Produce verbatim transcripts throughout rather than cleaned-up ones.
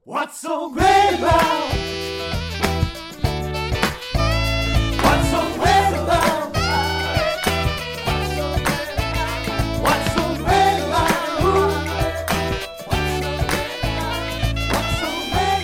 What's so great about? What's so great about? What's so great about? What's so great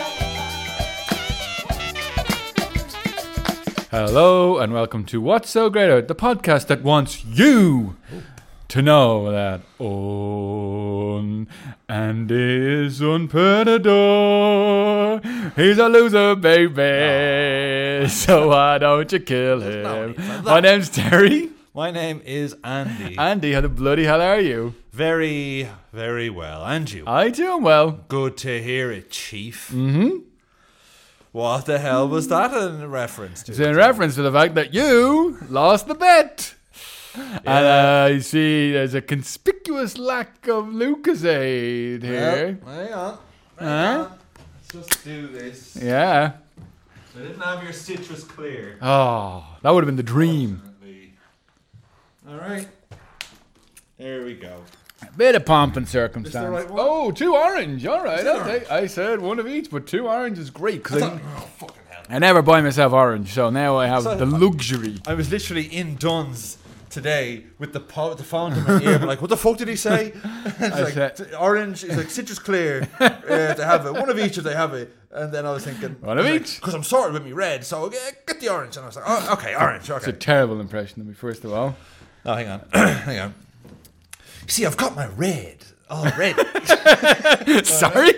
about? Hello and welcome to What's So Great About, the podcast that wants you to know that on and is un perdedor. He's a loser, baby. So why don't you kill him? My name's Terry. My name is Andy. Andy, how the bloody hell are you? Very, very well. And you? I doing well. Good to hear it, Chief. Mm-hmm. What the hell was that in reference to? It's in reference to the fact that you lost the bet. Yeah. And uh, you see there's a conspicuous lack of Lucasade here. Well, hang on. Hang Huh? on. Let's just do this. Yeah. I didn't have your citrus clear. Oh, that would have been the dream. All right. There we go. Bit of pomp and circumstance. Is the right one? Oh, two orange. All right. Is it I'll orange? take, I said one of each, but two orange is great. Cause I I, thought, oh, fucking hell. I never buy myself orange, so now I have So- the luxury. I was literally in Dunn's today with the po- the phone to my ear, but like, what the fuck did he say? It's like said- t- orange. He's like citrus clear. Uh, they have it. One of each if they have it. And then I was thinking, One of each? because I'm sorted with me red. So uh, get the orange. And I was like, oh, okay, orange. It's a Okay. terrible impression of me, first of all. Oh, hang on, hang on. See, I've got my red. Oh, red. Sorry?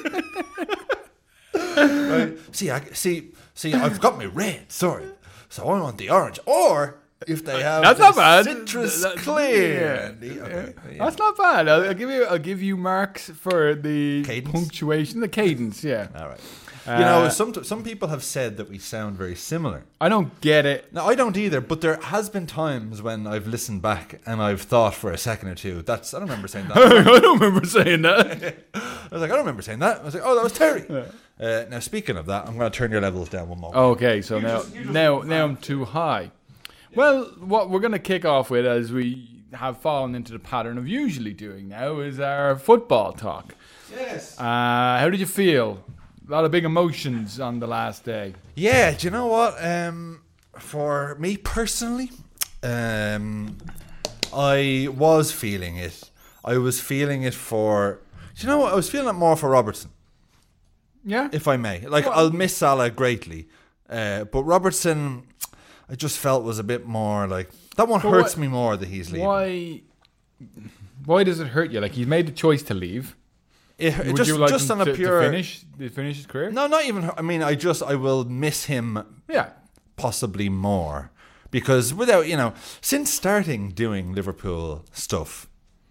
Right. See, I see. See, I've got my red. Sorry. So I want the orange, or if they have That's the not bad. citrus That- clear. yeah. Andy. Okay. Yeah. That's not bad. I'll, I'll give you. I'll give you marks for the Cadence? punctuation, the cadence. Yeah. All right. You know, Uh, some some people have said that we sound very similar. I don't get it. Now, I don't either, but there has been times when I've listened back and I've thought for a second or two, that's, I don't remember saying that. I don't remember saying that. I was like, I don't remember saying that. I was like, oh, that was Terry. Uh, now, speaking of that, I'm going to turn your levels down one more. Okay, so now, just- you just now, move now on. I'm too high. Well, what we're going to kick off with, as we have fallen into the pattern of usually doing now, is our football talk. Yes. Uh, how did you feel? A lot of big emotions on the last day. Yeah, do you know what? Um, for me personally, um, I was feeling it. I was feeling it for... Do you know what? I was feeling it more for Robertson, Yeah. if I may. Like, Well- I'll miss Salah greatly. Uh, but Robertson, I just felt was a bit more like... That one But hurts why- me more that he's leaving. Why? Why does it hurt you? Like, he's made the choice to leave. It, it Would just you like just him on a to, pure... to finish? To finish his career? No, not even... I mean, I just... I will miss him Yeah. possibly more, because without, you know, since starting doing Liverpool stuff,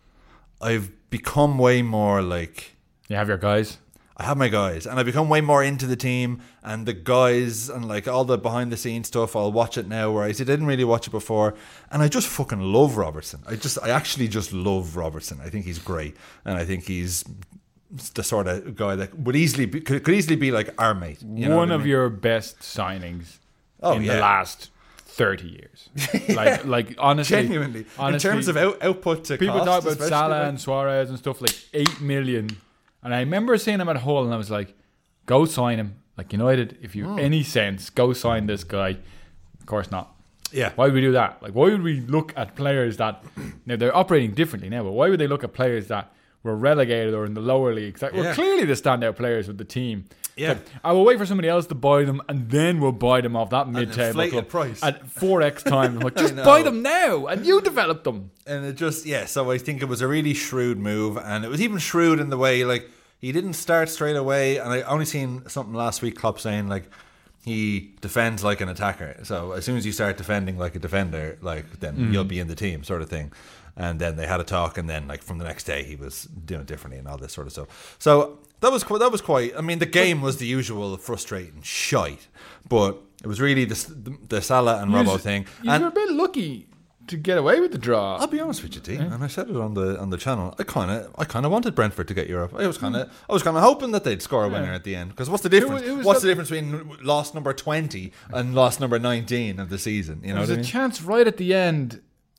I've become way more like, You have your guys. I have my guys, and I've become way more into the team and the guys and like all the behind the scenes stuff. I'll watch it now, whereas I didn't really watch it before, and I just fucking love Robertson. I just I actually just love Robertson. I think he's great, and I think he's the sort of guy that would easily be, could, could easily be like our mate. You know One what I of mean? your best signings Oh, in yeah. the last thirty years. Like, like honestly, Genuinely, honestly, in terms of out, output to people cost, talk about especially, Salah like- and Suarez and stuff, like eight million. And I remember seeing him at Hull, and I was like, "Go sign him." Like, United, if you have Hmm. any sense, go sign this guy. Of course not. Yeah. Why would we do that? Like, why would we look at players that now they're operating differently now? But why would they look at players that were relegated or in the lower leagues that were Yeah. clearly the standout players with the team? It's Yeah. like, I will wait for somebody else to buy them, and then we'll buy them off that mid-table inflated club price. at four x time. I'm like, just know. buy them now, and you develop them. And it just, yeah, so I think it was a really shrewd move. And it was even shrewd in the way, like, he didn't start straight away. And I only seen something last week, Klopp saying, like, he defends like an attacker. So as soon as you start defending like a defender, like, then you'll be in the team, sort of thing. And then they had a talk, and then, like, from the next day, he was doing it differently and all this sort of stuff. So that was qu- that was quite. I mean, the game was the usual frustrating shite, but it was really the the, the Salah and Robbo thing. You And were a bit lucky to get away with the draw. I'll be honest with you, T, and I said it on the on the channel. I kind of, I kind of wanted Brentford to get Europe. I was kind of, I was kind of hoping that they'd score a winner Yeah. at the end. Because what's the difference? it was what's the- the difference between loss number twenty and loss number nineteen of the season? You know There was what I a mean? chance right at the end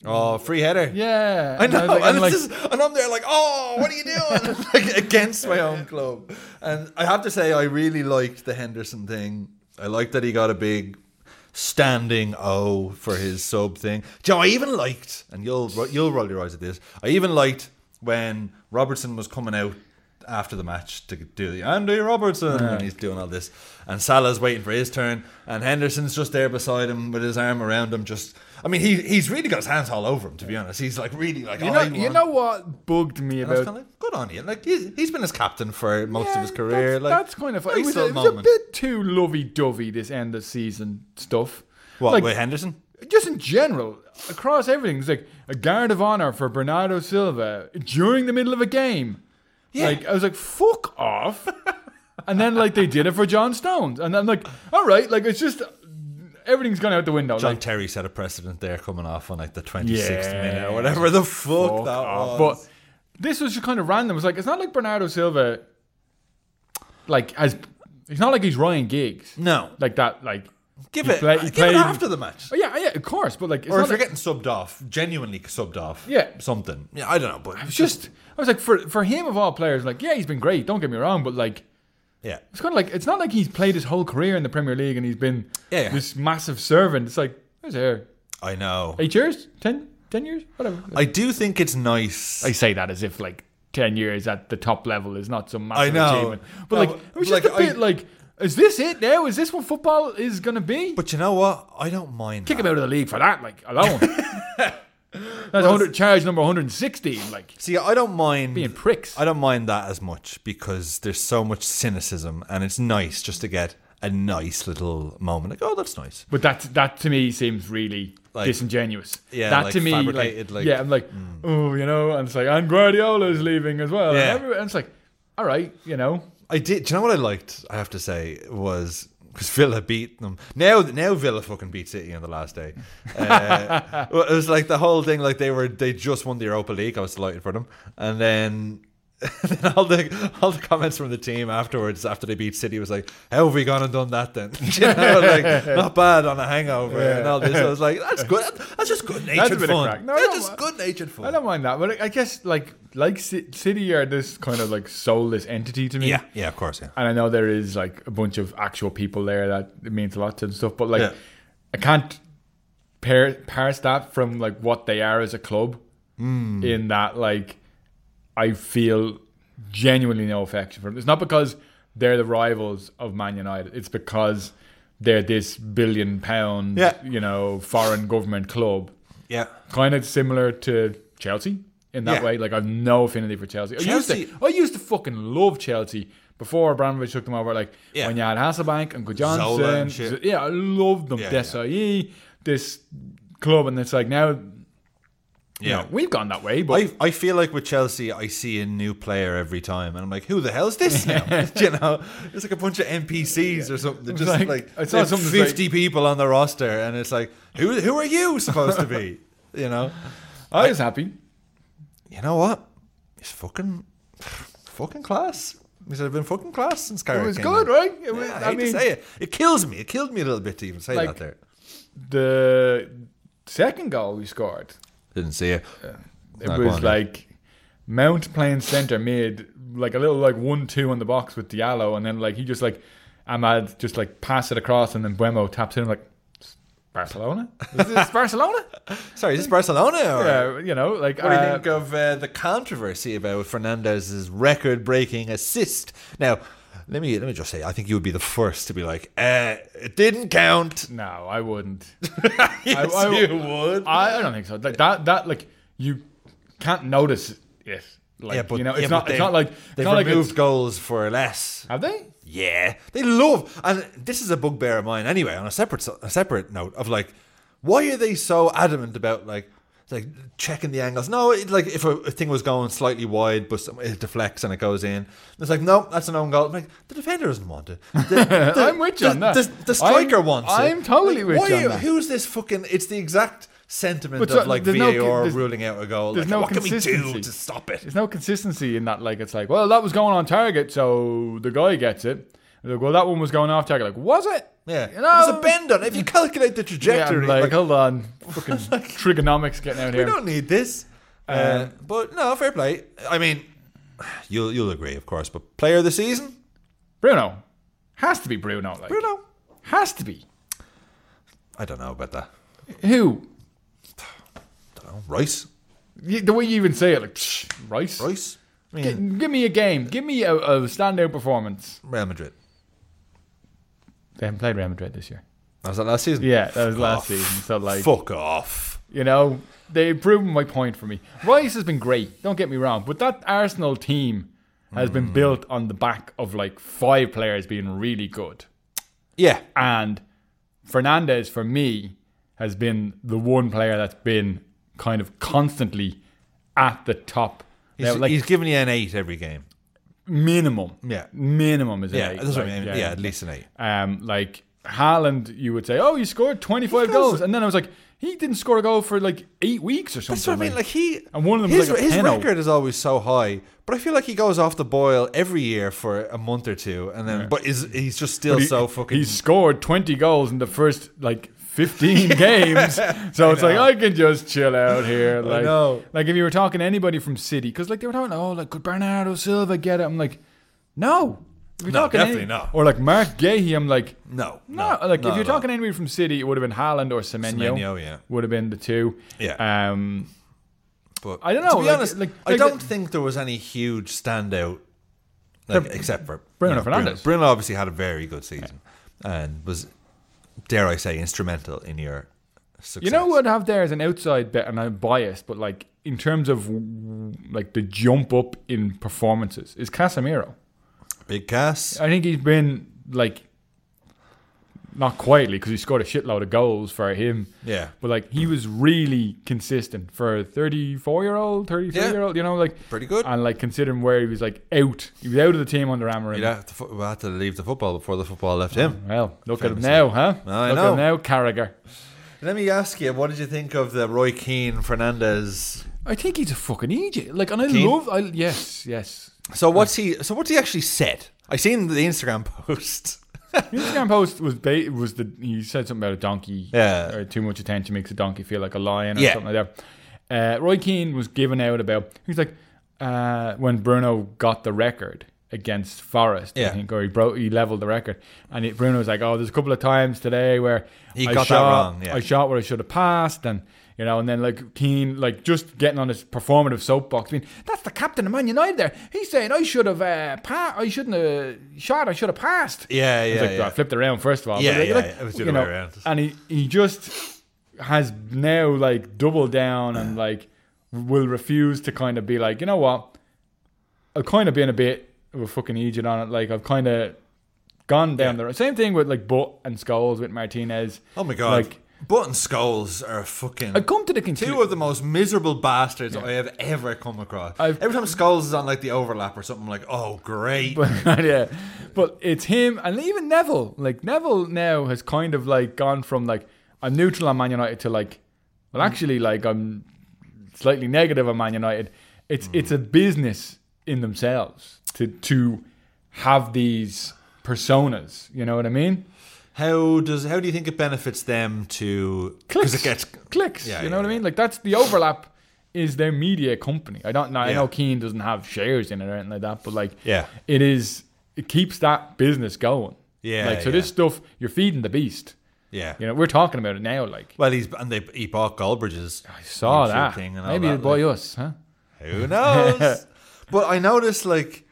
Oh, free header. Yeah, I and know, was like- and, and, like, it's just, and I'm there like, oh, what are you doing? Like against my own club. And I have to say, I really liked the Henderson thing. I liked that he got a big standing O for his sub thing. Do you know, I even liked, and you'll you'll roll your eyes at this. I even liked when Robertson was coming out after the match to do the Andy Robertson, Yeah. and he's doing all this, and Salah's waiting for his turn, and Henderson's just there beside him with his arm around him. Just, I mean, he he's really got his hands all over him. To be honest, he's like really like. you oh, know, I you want- know what bugged me and I was about kind of like, good on you. Like he's, he's been his captain for most Yeah, of his career. That's, like that's kind of nice it was, a, little it was a moment. bit too lovey-dovey this end of season stuff. What like, with Henderson? just in general, across everything, it's like a guard of honor for Bernardo Silva during the middle of a game. Yeah. Like I was like, fuck off. And then like they did it for John Stones, and I'm like, all right, like it's just everything's gone out the window. John like, Terry set a precedent there, coming off on like the twenty-sixth Yeah. minute or whatever the fuck, fuck that off. was. But this was just kind of random. It was like it's not like Bernardo Silva, like has. It's not like he's Ryan Giggs, no, like that. Like give he it, play- he give played- it after the match. Oh, yeah, yeah, of course. But like, it's Or not if you're like, getting subbed off, genuinely subbed off, Yeah. something. Yeah, I don't know, but it's just I was like, for for him of all players, like, yeah, he's been great. Don't get me wrong, but like, yeah, it's kind of like it's not like he's played his whole career in the Premier League and he's been Yeah, yeah. this massive servant. It's like, who's here? I know. Eight years, ten, ten years, whatever. I do think it's nice. I say that as if like ten years at the top level is not some massive I know. achievement. But No, like, but, it was like, just a bit I- like, is this it now? Is this what football is going to be? But you know what? I don't mind. Kick that. him out of the league for that, like, alone. That's one hundred, charge number one hundred sixteen, like, See, I don't mind being pricks. I don't mind that as much because there's so much cynicism, and it's nice just to get a nice little moment. Like, oh, that's nice. But that that to me seems really Like- disingenuous. Yeah, that like to me, like, fabricated, like- yeah, I'm like, oh, you know, and it's like, and Guardiola's leaving as well. Yeah. And, every- and it's like, all right, you know, I did. Do you know what I liked? I have to say was because Villa beat them. Now, now Villa fucking beat City on the last day. Uh, it was like the whole thing. Like they were, they just won the Europa League. I was delighted for them. And then, then all the all the comments from the team afterwards, after they beat City, was like, "How have we gone and done that then?" you know, like not bad on a hangover and all this. I was like, "That's good. That's just good That's a natured bit of fun. crack. No, I That's don't just wa- good natured fun." I don't mind that. But I guess like like Ci- City are this kind of like soulless entity to me. Yeah, yeah, of course, yeah. And I know there is like a bunch of actual people there that it means a lot to and stuff, but like Yeah. I can't pair, parse that from like what they are as a club. Hmm. In that, like, I feel genuinely no affection for them. It's not because they're the rivals of Man United. It's because they're this billion pound, Yeah. you know, foreign government club. Yeah. Kind of similar to Chelsea in that Yeah. way. Like, I've no affinity for Chelsea. I used Chelsea- to, I used to fucking love Chelsea before Abramovich took them over. Like, Yeah. when you had Hasselbank and Zola Johnson. and shit. Yeah, I loved them. Yeah, Desai, this club. And it's like, now, you Yeah. know, we've gone that way. But I, I feel like with Chelsea, I see a new player every time, and I'm like, who the hell's this now? you know, it's like a bunch of N P Cs or something. They're It's just like- like, it's they not have something that's fifty people on the roster, and it's like, who who are you supposed to be? You know, I was happy. you know what? It's fucking fucking class. He said, "I've been fucking class since Carrick It was came good, in." right? It was, Yeah, I, I hate mean, to say it. It kills me. It killed me a little bit to even say Like- that there. the second goal we scored, Didn't see it. it No, go was on, like Mount playing centre mid, like a little like one two on the box with Diallo, and then like he just like Ahmad just like pass it across, and then Buemo taps in like Barcelona. Is this Barcelona? Sorry, is this Barcelona? Or? Yeah, you know, like What do you uh, think of uh, the controversy about Fernandez's record-breaking assist? Now, let me let me just say, I think you would be the first to be like, uh, "It didn't count." No, I wouldn't. Yes, I- you would. I, I don't think so. Like that, that like you can't notice it. Like, yeah, but you know, yeah, it's but not. It's they've- not like it's they've not like removed it's, goals for less. have they? Yeah, they love, and this is a bugbear of mine. Anyway, on a separate a separate note of like, why are they so adamant about like like checking the angles? No, it, like if a, a thing was going slightly wide, but some, it deflects and it goes in. It's like, no, that's an own goal. I'm like, the defender doesn't want it. The, the- I'm with you the, on that. The, the striker I'm- wants it. I'm totally with why you are on that. Who's this fucking? It's the exact sentiment But of so- like there's V no A con- R there's- ruling out a goal. there's Like, no what can we do consistency. to stop it? There's no consistency in that. Like it's like, well, that was going on target, so the guy gets it. Like, well, that one was going off target. Like, was it? Yeah, You know? there's a bend on it. If you calculate the Yeah, trajectory, I'm like, like, hold on, fucking trigonomics getting out we here. don't need this. Uh, Uh, but no, fair play. I mean, you'll you'll agree, of course. But player of the season, Bruno has to be Bruno. Like, Bruno. has to be. I don't know about that. Who? I don't know. Rice, You- The way you even say it, like psh, Rice. Rice. I G- mean, give me a game. Give me a, a standout performance. Real Madrid. They haven't played Real Madrid this year. Was that last season? Yeah, that was Fuck last off. season. So like, Fuck off. you know, they've proven my point for me. Rice has been great. Don't get me wrong, but that Arsenal team has Mm. been built on the back of like five players being really good, Yeah, and Fernandes for me has been the one player that's been kind of constantly at the top. he's, Now, like he's giving you an eight every game. minimum, Yeah. minimum is an Yeah, eight. that's what like, I mean. Yeah, at least an eight. Um, like Haaland, you would say, oh, he scored twenty-five He does. goals, and then I was like, he didn't score a goal for like eight weeks or something. That's what I mean. Like he, And one of them his, was like a his penalty. record is always so high, but I feel like he goes off the boil every year for a month or two, and then but is he's just still But he, so fucking. He scored twenty goals in the first like fifteen games, so it's like know. I can just chill out here. Like, know. like if you were talking to anybody from City, because like they were talking, oh, like could Bernardo Silva get it? I'm like, no. If you're No, talking definitely any- not. Or like Mark Gahey, I'm like, no, no. no, like no, if you're no. talking anybody from City, it would have been Haaland or Semenyo. Semenyo, yeah. Would have been the two. Yeah. Um, But I don't know, To be like- honest, like- I like don't the- think there was any huge standout, like, The- except for Bruno you know, Bruno. Fernandes. Bruno obviously had a very good season and was, dare I say, instrumental in your success. You know what I'd have there as an outside bet, and I'm biased, but like in terms of like the jump up in performances is Casemiro. Big Cass. I think he's been like not quietly because he scored a shitload of goals for him, Yeah. but like he was really consistent for a thirty-four year old, thirty-three year old. You know, like Pretty good. and like considering where he was like out, he was out of the team under Amarim. You'd have to, fu- we had to leave the football before the football left him. Well, look at him Famously. now, huh? I look know. at him now, Carragher. Let me ask you, what did you think of the Roy Keane Fernandez? I think he's a fucking idiot. Like, and I Keane? love. I yes, yes. So what's he? So what's he actually said? I seen the Instagram post. The Instagram post was ba- was the he said something about a donkey. Yeah. Or too much attention makes a donkey feel like a lion or Yeah. something like that. Uh, Roy Keane was giving out about. He's like uh, when Bruno got the record against Forest, Yeah. I think, or he broke, he leveled the record, and it, Bruno was like, "Oh, there's a couple of times today where He I got that shot, wrong, yeah. I shot where I should have passed, and." You know, and then like Keane, like just getting on his performative soapbox. I mean, that's the captain of Man United. There, he's saying I should have uh, pa- I shouldn't have shot. I should have passed. Yeah, I was yeah, like, yeah. I flipped it around first of all. Yeah, But, like, yeah, like, it was the you other know, way around. and he he just has now like doubled down and like will refuse to kind of be like, you know what, I've kind of been a bit of a fucking idiot on it. Like I've kind of gone down Yeah. the same thing with like Butt and Scholes with Martinez. Oh my god! Like Butt and Scholes are fucking I've come to the conclusion. two of the most miserable bastards I have ever come across. I've- Every time Scholes is on like the overlap or something, I'm like, oh great. But yeah, but it's him and even Neville. Like Neville now has kind of like gone from like I'm neutral on Man United to like, well, actually, like I'm slightly negative on Man United. It's it's a business in themselves to to have these personas. You know what I mean? How does how do you think it benefits them to Clicks. it gets Clicks. Yeah, you know yeah, what I mean? yeah. Like that's the overlap. Is their media company? I don't know. I Yeah. know Keane doesn't have shares in it or anything like that, but like, Yeah. it is. It keeps that business going. Yeah, Like so, yeah. this stuff you're feeding the beast. yeah. You know, we're talking about it now. Like Well, he's and they he bought Galbridge's. I saw YouTube that. thing and all Maybe that, it'll buy like- us, huh? Who knows? But I noticed like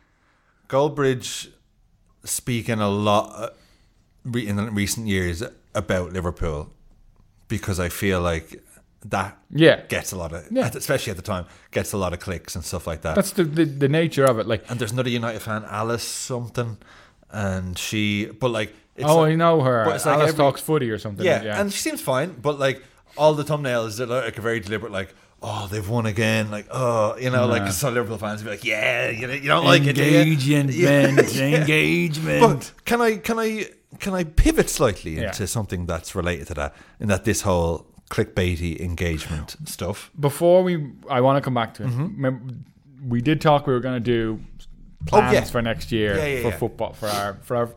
Galbridge speaking a lot uh, re- in recent years about Liverpool because I feel like that Yeah, gets a lot of, Yeah. especially at the time, gets a lot of clicks and stuff like that. that's the, the the nature of it. Like, and there's another United fan, Alice something, and she, but like, it's oh, like, I know her. but it's like Alice every- talks footy or something. yeah, Yeah, and she seems fine, but like all the thumbnails are like a very deliberate, like, oh, they've won again, like, oh, you know, like Nah. some Liverpool fans be like, yeah, you know, you don't like it, do you? engagement, Yeah. engagement. But can I can I can I pivot slightly Yeah. into something that's related to that, in that this whole clickbaity engagement stuff? Before we, I want to come back to it. Remember, we did talk. We were going to do plans Mm-hmm. Oh, yeah. for next year Yeah, yeah, for yeah. football for our for our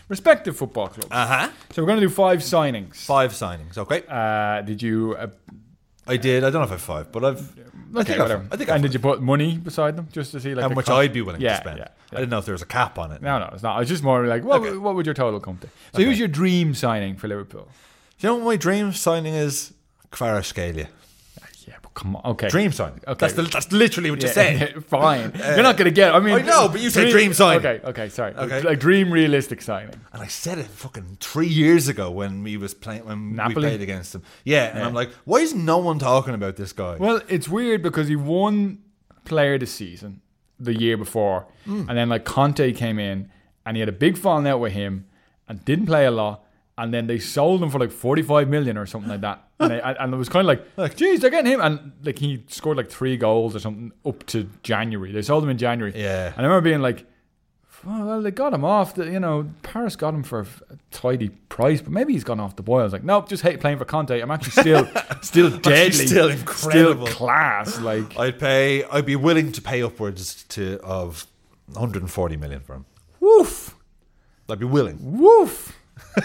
respective football clubs. Uh huh. So we're going to do five signings. Five signings. Okay. Uh, did you? Uh, I did. I don't know if I have five, but I've. I okay, think I've, whatever. I think and I've did you put money beside them just to see like how the much cost? I'd be willing yeah, to spend. Yeah, I didn't know if there was a cap on it. No, no, it's not. I was just more like, what, Okay. what would your total come to? So Okay. who's your dream signing for Liverpool? Do you know what my dream signing is? Kvaratskhelia. Yeah, but come on. Okay. Dream signing. Okay. That's the, that's literally what you Yeah, said. Fine. You're not going to get it. I mean, I know, but you said dream signing. Okay, okay, sorry. Okay. Like dream realistic signing. And I said it fucking three years ago when we was playing when Napoli? we played against them. Yeah, and Yeah. I'm like, why is no one talking about this guy? Well, it's weird because he won player of the season the year before, Hmm. and then like Conte came in and he had a big falling out with him and didn't play a lot, and then they sold him for like forty-five million or something like that. And, they, and it was kind of like, like, geez, they're getting him, and like he scored like three goals or something up to January. They sold him in January. Yeah. And I remember being like, oh, well, they got him off. The, you know, Paris got him for a tidy price, but maybe he's gone off the boil. I was like, nope, just hate playing for Conte. I'm actually still, still deadly, still incredible. still class. Like, I'd pay. I'd be willing to pay upwards to of one hundred forty million for him. woof, I'd be willing. woof.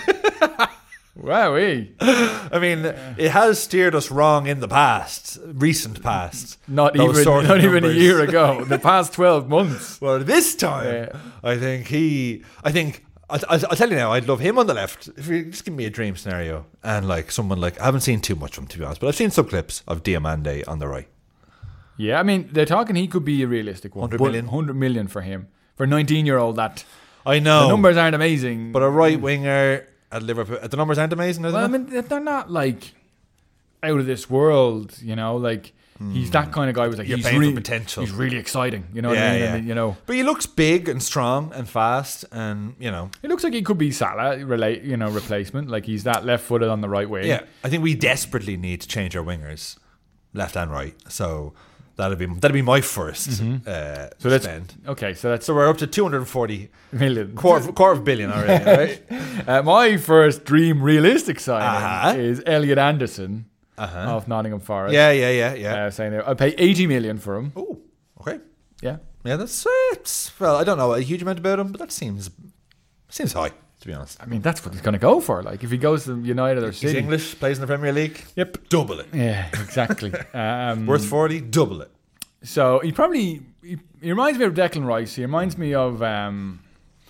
Wowee. I mean, it has steered us wrong in the past, recent past. Not Those even, sort of not even a numbers. year ago. The past twelve months. Well, this time, Yeah. I think he. I think. I, I, I'll tell you now. I'd love him on the left. If you just give me a dream scenario, and like someone like I haven't seen too much of him to be honest, but I've seen some clips of Diamande on the right. Yeah, I mean, they're talking he could be a realistic one. one hundred but million? one hundred million for him. For a nineteen-year-old, that I know the numbers aren't amazing. but a right winger at Liverpool. The numbers aren't amazing, are they? well, I mean, they're not like out of this world, you know. Like he's that kind of guy. Was like You're he's paying for really potential. He's really exciting. You know what Yeah, I mean? yeah. And, you know, But he looks big and strong and fast, and you know. it looks like he could be Salah, relate, you know, replacement. Like he's that left-footed on the right wing. Yeah, I think we desperately need to change our wingers, left and right. So that'll be that'll be my first uh, Mm-hmm. So that's spend. okay. So that's So we're up to two hundred forty million. quarter, quarter of a billion already, right? Uh, my first dream realistic signing Uh-huh. is Elliot Anderson Uh-huh. of Nottingham Forest. Yeah, yeah, yeah, yeah. Uh, saying that I'd pay eighty million for him. Oh, okay. Yeah. Yeah, that's uh, it's, well, I don't know a huge amount about him, but that seems seems high to be honest. I mean, that's what he's going to go for. Like, if he goes to United or He's City. English, plays in the Premier League. Yep. Double it. Yeah, exactly. um, Worth forty, double it. So he probably he, he reminds me of Declan Rice. He reminds me of um,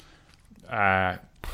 uh,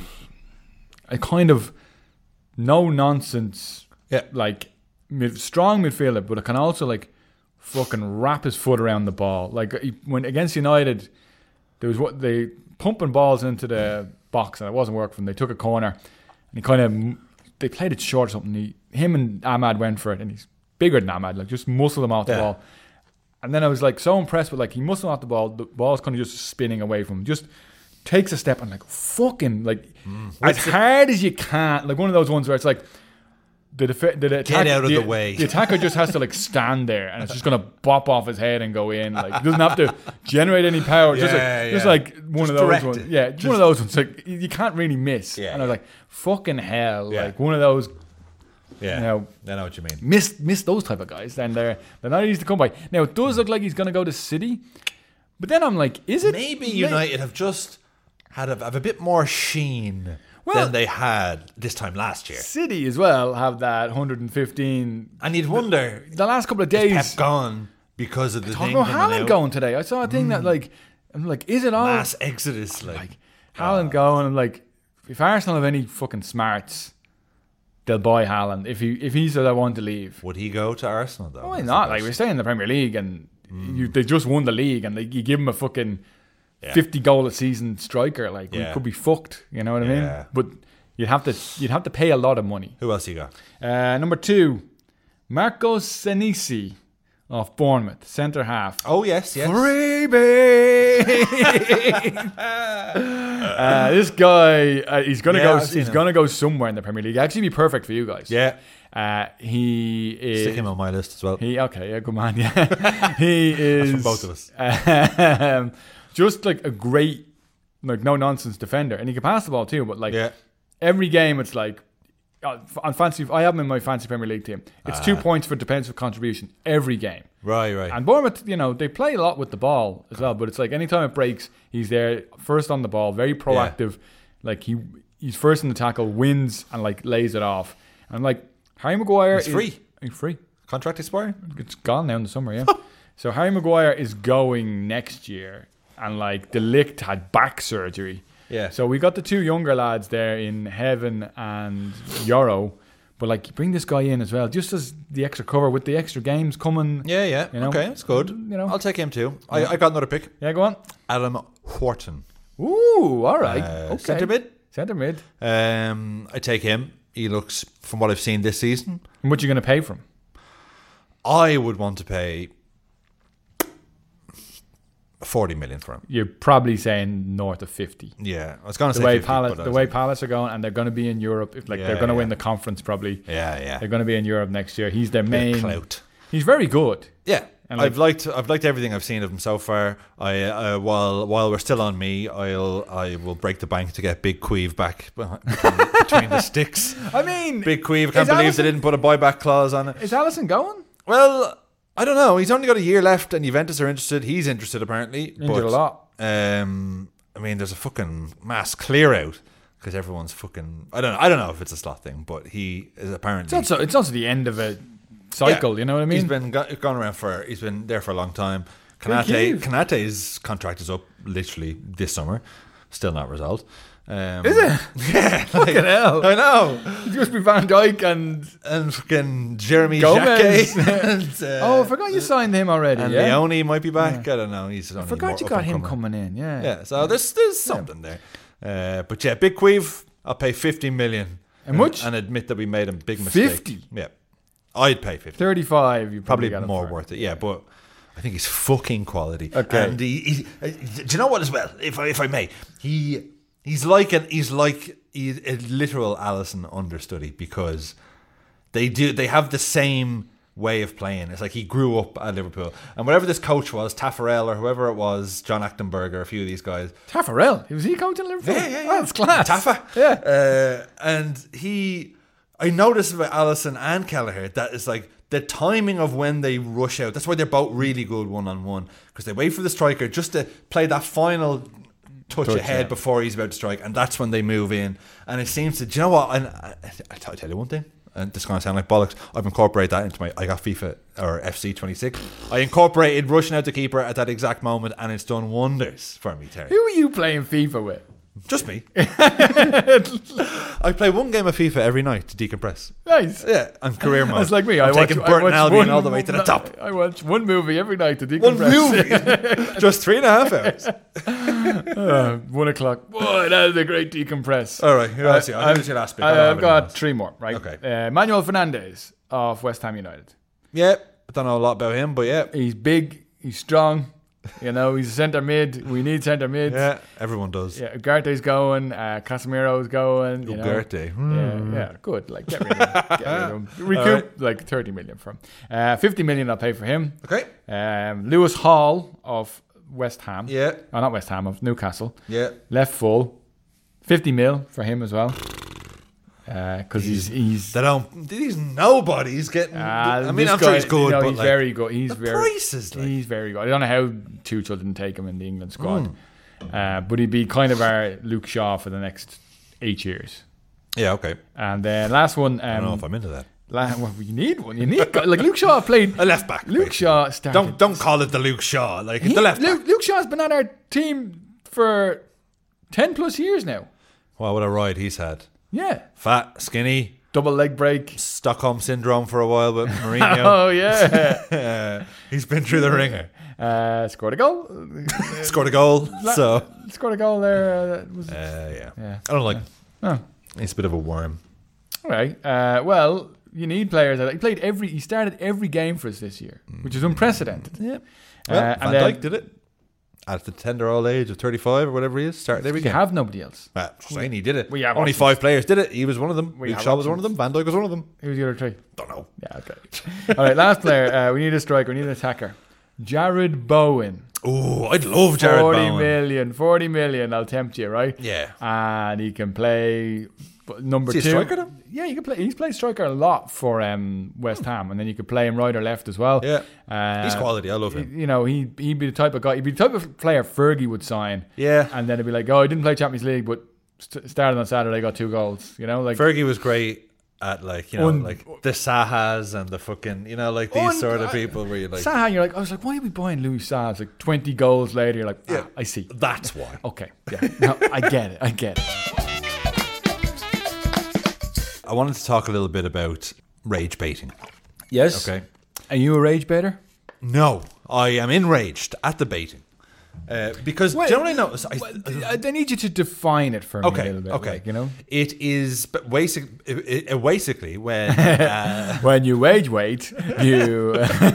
a kind of no nonsense, Yeah. like mid, strong midfielder, but it can also like fucking wrap his foot around the ball. Like he, when against United, there was what they pumping balls into the box and it wasn't working for him. They took a corner and he kind of they played it short or something. He, him and Ahmad went for it, and he's bigger than Ahmad. Like just muscled him off Yeah. the ball. And then I was like so impressed with like he muscled off the ball. The ball's kind of just spinning away from him. Just takes a step and like fucking like as hard as you can. Like one of those ones where it's like. The, def- the attack, out of the, the way. The attacker just has to like stand there, and it's just gonna bop off his head and go in. Like he doesn't have to generate any power. just like Yeah, just yeah. like one Just of those direct ones. it. Yeah, Just- one of those ones. Like you you can't really miss. Yeah, and I was yeah. like, fucking hell. Yeah. Like one of those. Yeah, You know, I know what you mean. miss miss those type of guys. Then they're they're not easy to come by. Now it does look like he's gonna go to City, but then I'm like, is it Maybe may- United have just had a, have a bit more sheen Well- than they had this time last year. City as well have that one hundred fifteen. And you'd wonder, The last couple of is days. Pep gone because of the Talking thing about coming Haaland out? going today. I saw a thing that like I'm like, is it all Mass exodus, like, like Haaland going? I'm like, if Arsenal have any fucking smarts, they'll buy Haaland. If he if he said I want to leave, would he go to Arsenal though? why That's not? the Like we're question. staying in the Premier League, and you, they just won the league, and they, you give him a fucking Yeah. fifty goal a season striker. Like we Yeah. could be fucked. You know what I mean? Yeah. But you'd have to you'd have to pay a lot of money. Who else you got? Uh, number two, Marco Senesi of Bournemouth, centre half. Oh yes, yes. Freebie. uh, this guy, uh, he's gonna Yeah, go. I've seen He's him. gonna go somewhere in the Premier League. Actually, be perfect for you guys. Yeah, Uh, he is. stick him on my list as well. He okay, yeah, good man. Yeah, he is. for both of us. Um, just like a great, like no nonsense defender, and he can pass the ball too. But like Yeah, every game, it's like. uh, On fancy, I have him in my fancy Premier League team. It's Ah. two points for defensive contribution every game. right, right. And Bournemouth, you know, they play a lot with the ball as well. But it's like anytime it breaks, he's there first on the ball, very proactive. Like he he's first in the tackle, wins, and like lays it off. And like Harry Maguire He's is free. He's free. Contract expiring? It's gone now in the summer, yeah. So Harry Maguire is going next year, and like De Ligt had back surgery. Yeah. So we got the two younger lads there in Heaven and Euro, but like bring this guy in as well, just as the extra cover with the extra games coming. Yeah, yeah. You know, okay, that's good. You know, I'll take him too. I, I got another pick. yeah, go on. Adam Wharton. Ooh, all right. Uh, okay. Centre mid. Centre mid. Um, I take him. He looks, from what I've seen this season, And what you going to pay for him? I would want to pay forty million for him. You're probably saying north of fifty. Yeah, I was going to The say way fifty, Palace, but I the was way like, Palace are going, and they're going to be in Europe. If like Yeah, they're going to yeah. win the conference, probably. yeah, yeah, They're going to be in Europe next year. He's their Bit of main. clout. He's very good. Yeah, And I've liked I've liked everything I've seen of him so far. I uh, while while we're still on me, I'll I will break the bank to get Big Queeve back behind, between, between the sticks. I mean, Big Queeve, can't Is believe Allison- they didn't put a buyback clause on it. is Allison going? Well, I don't know. He's only got a year left, and Juventus are interested. He's interested apparently. Injured but, a lot. Um, I mean, there's a fucking mass clear out because everyone's fucking. I don't know. I don't know if it's a slot thing, but he is apparently. It's also it's also the end of a cycle. Yeah. You know what I mean? He's been go- gone around for. He's been there for a long time. Big Kanate, Keeve. Kanate's contract is up literally this summer. Still not resolved. Um, Is it? Yeah. Fucking hell. I know. It must be Van Dijk and And fucking Jeremy Gomez. Jacquet. and, uh, oh, I forgot you signed him already. And yeah, Leone might be back. I don't know. He's. I only forgot more you up got and him coming. coming in. Yeah, Yeah. So there's there's something there. Uh, but yeah, Big Queeve, I'll pay fifty million. How much? And admit that we made a big mistake. fifty? Yeah. I'd pay fifty. thirty-five. You Probably probably, got him more for. worth it. Yeah, but I think he's fucking quality. Okay. And he, he, uh, do you know what as well? If I, if I may, he he's like an he's like he's a literal Allison understudy because they do they have the same way of playing. It's like he grew up at Liverpool, and whatever this coach was, Taffarel or whoever it was, John Achtenberger, a few of these guys. Taffarel. Was he coaching Liverpool? Yeah, yeah, yeah. Oh, that's class. Taffa. Yeah. Uh, and he, I noticed about Allison and Kelleher that it's like the timing of when they rush out. That's why they're both really good one on one because they wait for the striker just to play that final touch, Touch, ahead yeah. before he's about to strike, and that's when they move in. And it seems to, do you know what? And I, I, I tell you one thing. And this is going to sound like bollocks. I've incorporated that into my. I got FIFA or F C twenty-six. I incorporated rushing out the keeper at that exact moment, and it's done wonders for me, Terry. Who are you playing FIFA with? Just me. I play one game of FIFA every night to decompress. Nice. Yeah, and career mode. That's like me. I'm I watch, taking I Burton watch Albion one, all the way to the top. I watch one movie every night to One decompress. movie, just three and a half hours. uh, one o'clock. Boy, that is a great decompress. All right, who else? I I've, think your last pick. I don't have I've anyone got else. three more. Right. Okay. Uh, Manuel Fernandes of West Ham United. Yeah, I don't know a lot about him, but yeah, He's big. He's strong. You know, he's a centre mid. We need centre mids. yeah, everyone does. Yeah, Ugarte's going. Uh, Casemiro's going. You know. Ugarte. Hmm. Yeah, yeah, good. Like get rid of him. Get rid of him. Recoup like thirty million from. Uh, Fifty million I'll pay for him. Okay. Um, Lewis Hall of West Ham. Yeah, Oh, not West Ham, of Newcastle. yeah. Left full. Fifty mil for him as well. Because he's he's. They don't. These nobodies getting. Ah, I mean, this I'm sure guy- he's good, you know, but he's like, very good. He's the very. prices, like- He's very good. I don't know how Tuchel didn't take him in the England squad, Hmm. uh, but he'd be kind of our Luke Shaw for the next eight years. yeah, okay. And then last one. Um, I don't know if I'm into that. la- well, you need one. You need like Luke Shaw played. A left back. Luke basically. Shaw started. Don't don't call it the Luke Shaw. Like He- the left back. Luke, Luke Shaw's been on our team for ten plus years now. Wow, what a ride he's had. Yeah, Fat, skinny, double leg break. Stockholm syndrome for a while with Mourinho. Oh yeah, Uh, he's been through the ringer. uh, scored a goal. Scored a goal. So Scored a goal there. Uh, was, uh, yeah. yeah. I don't like. Oh. He's a bit of a worm. All right. Uh, well, you need players. He played every. He started every game for us this year, which is unprecedented. Yeah. Uh, Well, and Van then- Dijk did it at the tender old age of thirty-five or whatever he is. Started every We game. have nobody else. Uh, saying he did it. We have Only options. five players did it. He was one of them. We Luke have Shaw was one of options. them. Van Dijk was one of them. Who's the other three? Don't know. Yeah. Okay. All right. Last player. Uh, we need a striker. We need an attacker. Jared Bowen. Oh, I'd love Jared forty Bowen. million. Forty million. I'll tempt you, right? Yeah. And he can play b- number Is he two. a striker, though? Yeah, you can play. He's played striker a lot for um, West Ham, and then you could play him right or left as well. Yeah. Uh, He's quality. I love him. You know, he he'd be the type of guy. He'd be the type of player Fergie would sign. Yeah. And then it'd be like, oh, I didn't play Champions League, but st- started on Saturday, got two goals. You know, like Fergie was great at like you know Un- like the Sahas and the fucking you know like these Un- sort of I- people where you like Saha, you're like, I was like, why are we buying Louis Saha? It's like twenty goals later, you're like, ah, Yeah. I see. that's why. Okay, yeah, no, I get it, I get it. I wanted to talk a little bit about rage baiting. Yes. Okay. Are you a rage baiter? No, I am enraged at the baiting. Uh, because do you know what I noticed? I, I, I need you to define it for me a okay, little bit. okay. Like, you know, It is but basic, it, it, basically when uh, when you wage weight, you.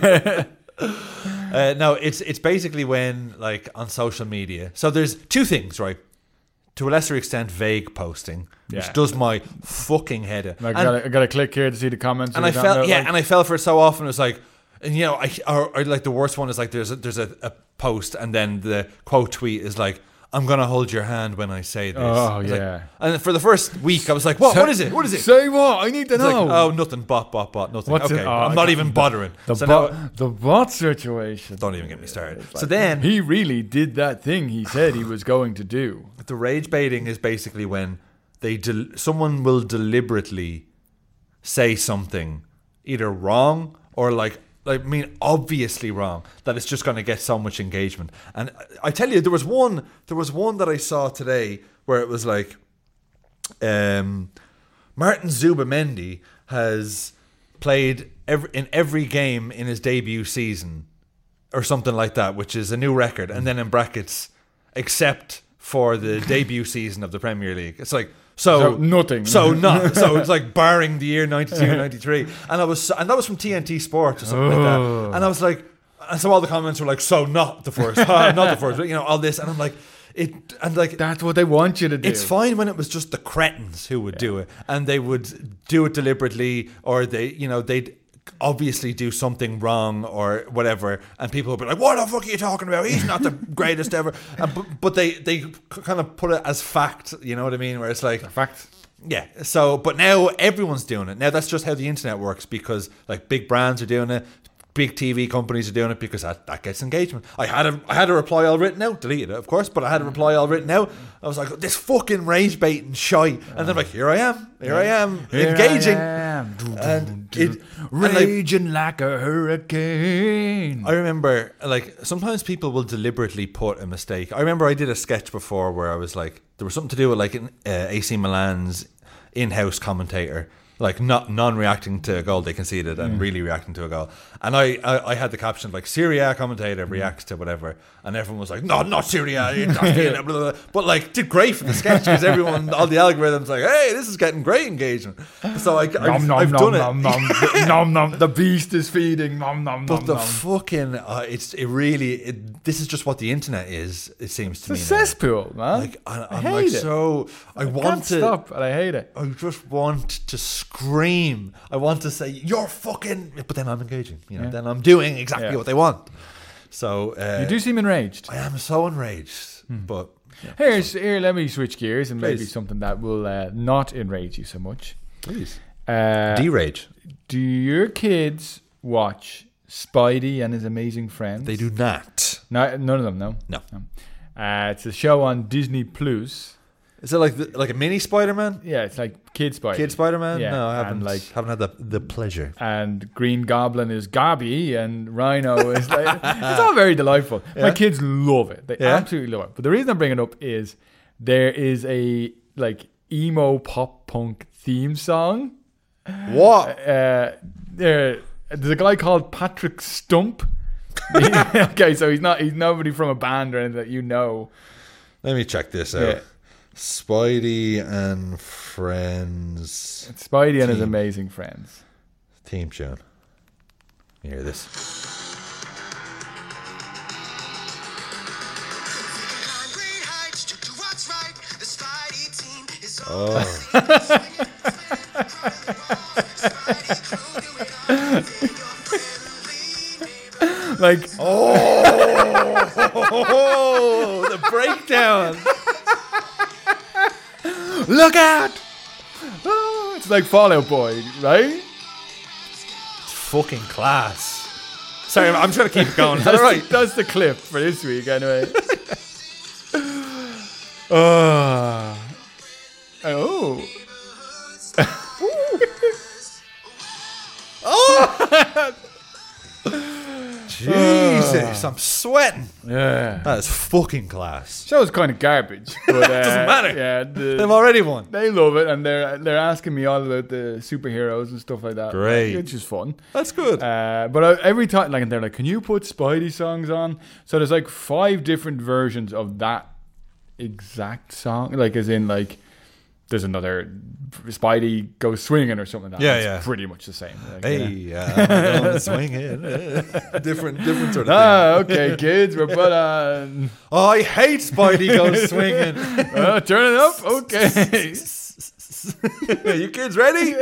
uh, no, it's it's basically when like on social media. So there's two things, right? To a lesser extent, vague posting, which Yeah. does my fucking head in. I And- gotta, I gotta click here to see the comments. and or I down felt there, yeah, like- and I fell for it so often. It was like, and you know, I or, or like the worst one is like there's a, there's a, a post and then the quote tweet is like, "I'm gonna hold your hand when I say this." Oh, It's like- yeah. and for the first week, I was like, "What? Say- what is it? What is it?" Say what? I need to It's like, know. oh, nothing. Bot, bot, bot. Nothing. What's it- okay, oh, I'm I not can't- even bothering. the so bot, now, the bot situation. don't even get me started. So then, He really did that thing he said he was going to do. the rage baiting is basically when they del- someone will deliberately say something either wrong or like like I mean obviously wrong that it's just going to get so much engagement. And I I tell you, there was one there was one that I saw today where it was like um, Martin Zubamendi has played every, in every game in his debut season or something like that, which is a new record, and then in brackets, except for the debut season of the Premier League. It's like so, So nothing. So not so it's like barring the year ninety-two, ninety-three, and I was and that was from T N T Sports or something like Oh. that, and I was like, and so all the comments were like, so not the first, ah, not the first, you know, all this, and I'm like, it, and like That's what they want you to do. it's fine when it was just the cretins who would do it, and they would do it deliberately, or they, you know, they'd obviously do something wrong or whatever, and people would be like, "What the fuck are you talking about? He's not the greatest ever." And, but, but they they kind of put it as fact, you know what I mean? Where it's like, Fact. yeah. So, but now everyone's doing it. Now that's just how the internet works, because like big brands are doing it. Big T V companies are doing it because that, that gets engagement. I had a I had a reply all written out, deleted it, of course, but I had a reply all written out. I was like, this fucking rage baiting shite, and then like, here I am, here I am, Here engaging, I am. and it and, like, Raging like a hurricane. I remember, like, sometimes people will deliberately put a mistake. I remember I did a sketch before where I was like, there was something to do with like an, uh, A C Milan's in-house commentator, like not non-reacting to a goal they conceded and really reacting to a goal. And I, I, I had the caption like, Serie A commentator reacts to whatever, and everyone was like, no, not Serie A, you're not doing it, blah, blah, blah. But like, did great for the sketch because everyone, all the algorithms like, hey, this is getting great engagement. So I, I've, Nom, nom, I've nom, done it. nom, nom, the- nom, nom. The beast is feeding. Nom, nom, But nom, the nom. fucking, uh, it's it really, it, this is just what the internet is. It seems to It's me. a now. cesspool, man. Like I, I I'm hate like it. so. I, I want can't to. stop, and I hate it. I just want to scream. I want to say you're fucking. But then I'm engaging. You know. Yeah. Then I'm doing exactly Yeah. what they want. So uh, You do seem enraged. I am so enraged. Hmm. But Here's here. Let me switch gears and maybe Please. something that will uh, not enrage you so much. please, Uh, derage. do your kids watch Spidey and His Amazing Friends? They do not. No, none of them. No. No. Uh, it's a show on Disney Plus. Is it like the, like a mini Spider-Man? Yeah, it's like Kid Spidey. Kid Spider-Man? Yeah, No, I and haven't. like- haven't had the the pleasure. And Green Goblin is Gobby, and Rhino is like, it's all very delightful. My Yeah. kids love it. They Yeah. absolutely love it. But the reason I'm bringing it up is there is a like emo pop punk theme song. What? Uh, there, there's a guy called Patrick Stump. Okay, so he's not he's nobody from a band or anything that you know. Let me check this out. Yeah. Spidey and Friends It's Spidey and His Team. Amazing Friends. theme tune. You hear this? Oh. Like Oh, the breakdown. look out! Oh, it's like Fallout Boy, right? Fucking class. Sorry, I'm just going to keep it going. Is that That's, all right? that's the clip for this week, anyway. Oh, Oh. Jesus, I'm sweating. Yeah. That is fucking class. Show's kind of garbage, but uh, Doesn't matter. Yeah, the, They've already won. they love it, and they're they're asking me all about the superheroes and stuff like that. Great. Which is fun. That's good. Uh, but uh, every time, like, they're like, "Can you put Spidey songs on?" So there's like five different versions of that exact song, like as in like. There's another Spidey goes swinging or something like that. Yeah, it's yeah. pretty much the same. Like, Hey, you know. uh, I'm going swinging. different, different sort of thing. Ah, okay, kids, we're put on. Oh, I hate Spidey goes swinging. Uh, turn it up, okay. You kids ready?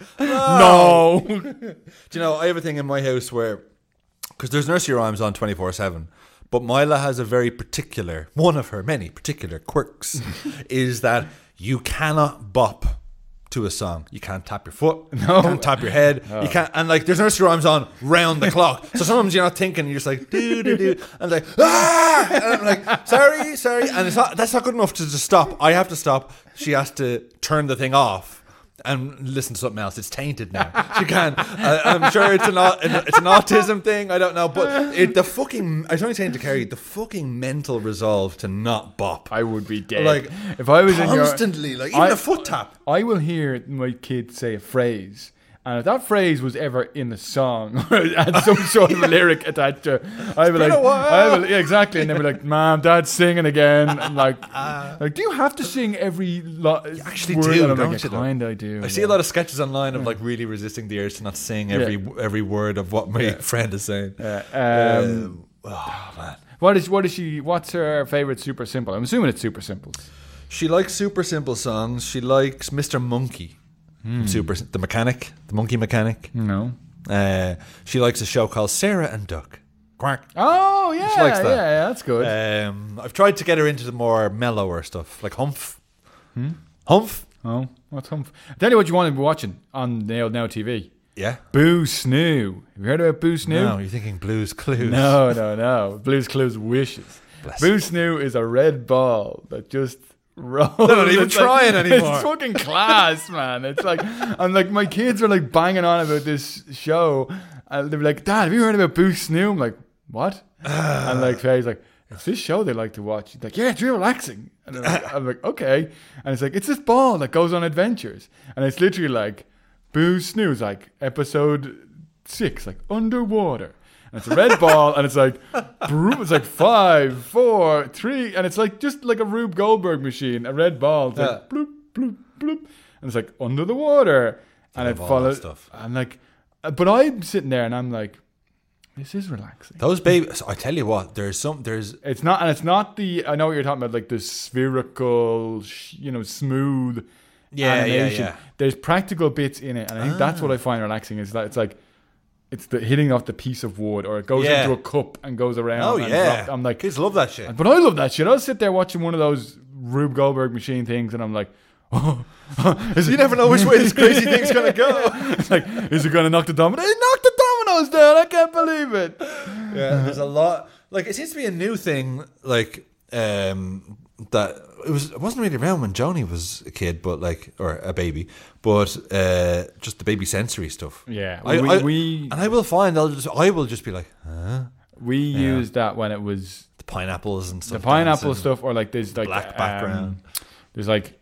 No. Do you know, I have a thing in my house where, because there's nursery rhymes on twenty-four seven, but Mila has a very particular, one of her many particular quirks, is that you cannot bop to a song. You can't tap your foot. No. You can't tap your head. You can't, and like there's nursery rhymes on round the clock. So sometimes you're not thinking. You're just like do do do, and like ah, and I'm like sorry, sorry, and it's not. That's not good enough to just stop. I have to stop. She has to turn the thing off and listen to something else. It's tainted now. She can. Uh, I'm sure it's an au- it's an autism thing. I don't know, but it, the fucking. I was only saying to Kerry, the fucking mental resolve to not bop. I would be dead. Like if I was constantly, in your, like even I- a foot tap. I will hear my kid say a phrase, and if that phrase was ever in the song or had some sort of a lyric attached to it, I'd be been like, a while. I will, yeah, exactly, and they'd be like, "Mom, Dad's singing again." And like, like, do you have to sing every lo- you actually word? do, And I'm don't like, you, though? kind I do. I see a lot of sketches online of like really resisting the urge to not sing every Yeah. every word of what my friend is saying. Uh, um, Uh, oh man, what is what is she? What's her favorite Super Simple? I'm assuming it's Super Simples. she likes super simple songs. She likes Mister Monkey, Hmm. super the mechanic, the monkey mechanic. No. Uh, she likes a show called Sarah and Duck. Quack. Oh yeah, She likes that. yeah, yeah, that's good. Um, I've tried to get her into the more mellower stuff, like Humph. Hmm? Humph? Oh, what's hum? I tell you what you want to be watching on Now Now T V. Yeah. Boo Snoo. Have you heard about Boo Snoo? No, you're thinking Blues Clues. No, no, no. Blues Clues Wishes. Bless Boo Snoo is a red ball that just rolls. They're not even It's like- trying anymore. It's fucking class, man. It's like, I'm like, my kids are like banging on about this show, and they're like, "Dad, have you heard about Boo Snoo?" I'm like, "What?" And like, Faye's like, "It's this show they like to watch." He's like, "Yeah, it's real relaxing." And I'm like, I'm like, "Okay." And it's like, it's this ball that goes on adventures, and it's literally like, Boo Snoo's like episode six, like underwater. And it's a red ball, and it's like, broom, it's like five, four, three, and it's like just like a Rube Goldberg machine, a red ball. It's like Yeah. bloop, bloop, bloop, and it's like under the water, and love it all follows. that stuff. I'm like, uh, but I'm sitting there, and I'm like, this is relaxing. Those babies, I tell you what, there's some, there's, It's not, and it's not the. I know what you're talking about, like the spherical, sh- you know, smooth Yeah, yeah, animation. yeah. There's practical bits in it, and I think that's what I find relaxing. Is that it's like it's the hitting off the piece of wood, or it goes Yeah. into a cup and goes around. oh and yeah. drop- I'm like, kids love that shit. but I love that shit. I'll sit there watching one of those Rube Goldberg machine things, and I'm like, oh, is You it, never know which way this crazy thing's gonna go. it's like, is it going to knock the domino? It knocked the dominoes down. I can't believe it. Yeah, there's a lot. Like it seems to be a new thing. Like um, that it was. It wasn't really around when Joni was a kid, but like or a baby. But uh, just the baby sensory stuff. Yeah, I, we, I- we and I will find. I'll just. I will just be like, huh? we used that when it was The pineapples and stuff. the pineapple dancing. stuff, or like there's like Black um, background. there's like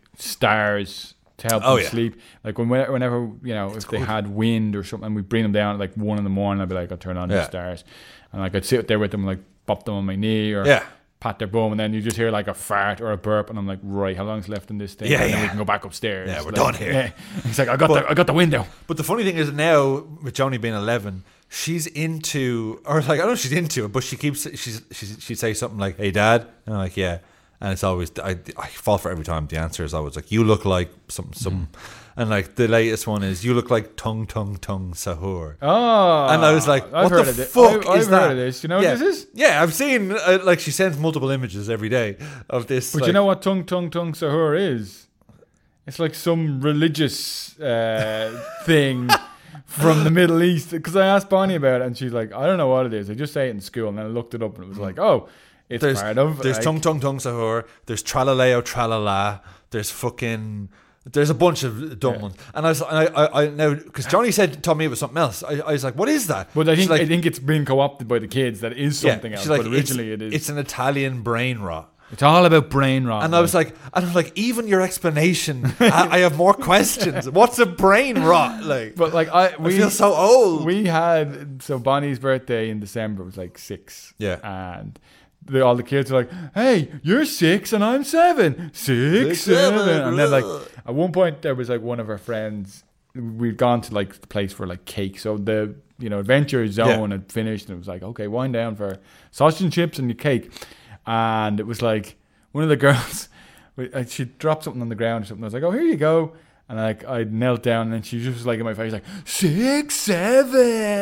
stars to help Oh, them yeah. sleep. Like when whenever you know if they good. had wind or something, we bring them down at like one in the morning. I'd be like, I'll turn on the Yeah. stars, and like I'd sit there with them, like pop them on my knee or Yeah. pat their bum, and then you just hear like a fart or a burp, and I'm like, right, how long's left in this thing? Yeah, and then yeah. we can go back upstairs. Yeah, we're Like, done here. Yeah. He's like, I got But- the I got the window. But the funny thing is now with Joni being eleven, she's into, or like I don't know if she's into it, but she keeps she's she's she'd say something like, "Hey, Dad," and I'm like, "Yeah," and it's always I I fall for it every time. The answer is always like, "You look like something something," and like the latest one is, "You look like tongue tongue tongue sahur." Oh, And I was like, I've "What heard the of it. fuck I've, is I've that?" heard of this. You know yeah. what this is? Yeah, I've seen uh, like she sends multiple images every day of this. But like, you know what tung tung tung sahur is? It's like some religious uh, thing from the Middle East. Because I asked Bonnie about it, and she's like, I don't know what it is. I just say it in school, and then I looked it up, and it was like, oh, it's There's part of. there's like, tongue tongue tongue sahur. There's tralaleo tralala. There's fucking There's a bunch of dumb Yeah. ones, and I was, I, I, I now because Johnny said told me it was something else. I, I was like, "What is that?" But I She's think like, I think it's been co-opted by the kids that it is yeah, something she's else. like, but originally it's, it is. It's an Italian brain rot. It's all about brain rot. And I was like, and I was like, even your explanation, I, I have more questions. What's a brain rot? Like, but like I, we I feel so old. We had so Bonnie's birthday in December was like six. Yeah. and the, all the kids were like, "Hey, you're six and I'm seven. Six, Six, seven. seven. And then like at one point there was like one of our friends. We'd gone to like the place for like cake. So the you know adventure zone Yeah. had finished, and it was like, okay, wind down for sausage and chips and your cake. And it was like one of the girls, she dropped something on the ground or something. I was like, "Oh, here you go." And like I knelt down, and then she just was like in my face, like six, seven,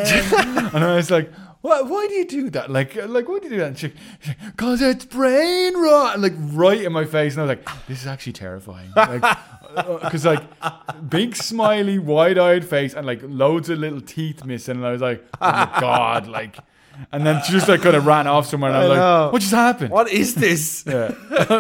and I was like, "What? Why do you do that? Like, like why do you do that?" And she, she's like, "Cause it's brain rot," and like right in my face, and I was like, "This is actually terrifying." Like, because like big smiley, wide-eyed face, and like loads of little teeth missing, and I was like, "Oh my god!" Like. And then she just like kind of ran off somewhere, and I was I know. like, "What just happened?" What is this? Yeah.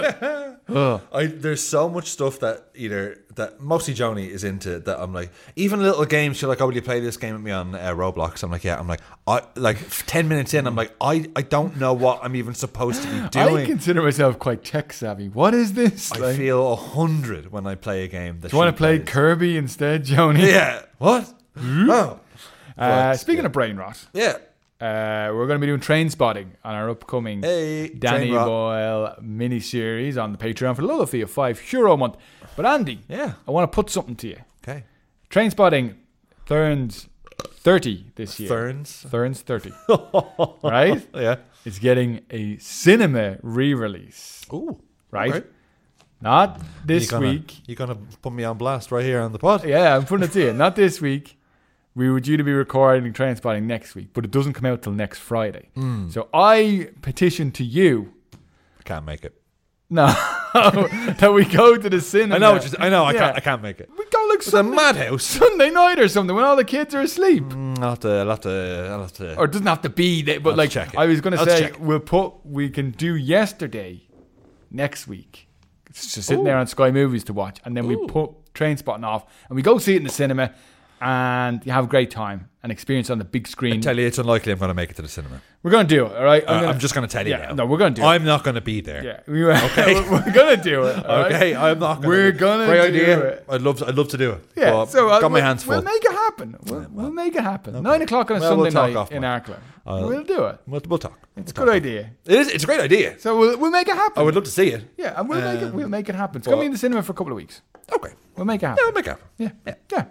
Ugh. I, there's so much stuff that either that mostly Joni is into that I'm like, even little games. She's like, "Oh, will you play this game with me on uh, Roblox?" I'm like, "Yeah." I'm like, I like ten minutes in, I'm like, I, I don't know what I'm even supposed to be I doing. consider myself quite tech savvy. What is this? I Like, feel a hundred when I play a game. That do you want she to play plays. Kirby instead, Joni? Yeah. What? oh. Uh, But, speaking yeah. of brain rot, Yeah. uh, we're going to be doing Train Spotting on our upcoming Hey, Danny Train Rot. Boyle mini series on the Patreon for the low fee of five euro a month. But Andy, Yeah. I want to put something to you. Okay. Train Spotting turns thirty this year. Ferns. Turns thirty. Right? Yeah. It's getting a cinema re-release. Ooh. Right? Okay. Not this You gonna- week. You're gonna put me on blast right here on the pod. Yeah, I'm putting it to you. Not this week. We were due to be recording Train Spotting next week, but it doesn't come out till next Friday. Hmm. So I petition to you, I can't make it. no, that we go to the cinema. I know. What you're, I know. I Yeah. can't. I can't make it. We go like It's a Sunday, madhouse. Sunday night or something when all the kids are asleep. Mm, I'll have to. I'll have to. I'll have to. Or it doesn't have to be that, but I'll like check it. I was going to I'll say, check it. we'll put we can do yesterday next week. It's just sitting there on Sky Movies to watch, and then we Ooh. put Train Spotting off, and we go see it in the cinema, and you have a great time and experience it on the big screen. I tell you, it's unlikely I'm going to make it to the cinema. We're going to do it, all right? Uh, gonna- I'm just going to tell you Yeah, now. no, we're going to do I'm not going to be there. it. Yeah, we, okay. we're going to do it. all right? Okay, I'm not. Gonna We're be- gonna Great do idea. it. I'd love. To, I'd love to do it. Yeah, But so uh, got my we'll, hands full. We'll make it happen. We'll, we'll make it happen. Nine o'clock on a Well, Sunday we'll talk night off in mic. Arklow. I'll- We'll do it. We'll, we'll talk. It's a good idea. It is. It's a great idea. So we'll, we'll make it happen. I would love to see it. Yeah, and we'll make it. Um, We'll make it happen. It's but- going to be in the cinema for a couple of weeks. Okay. We'll make it Yeah, happen. we'll make it happen. Yeah, yeah.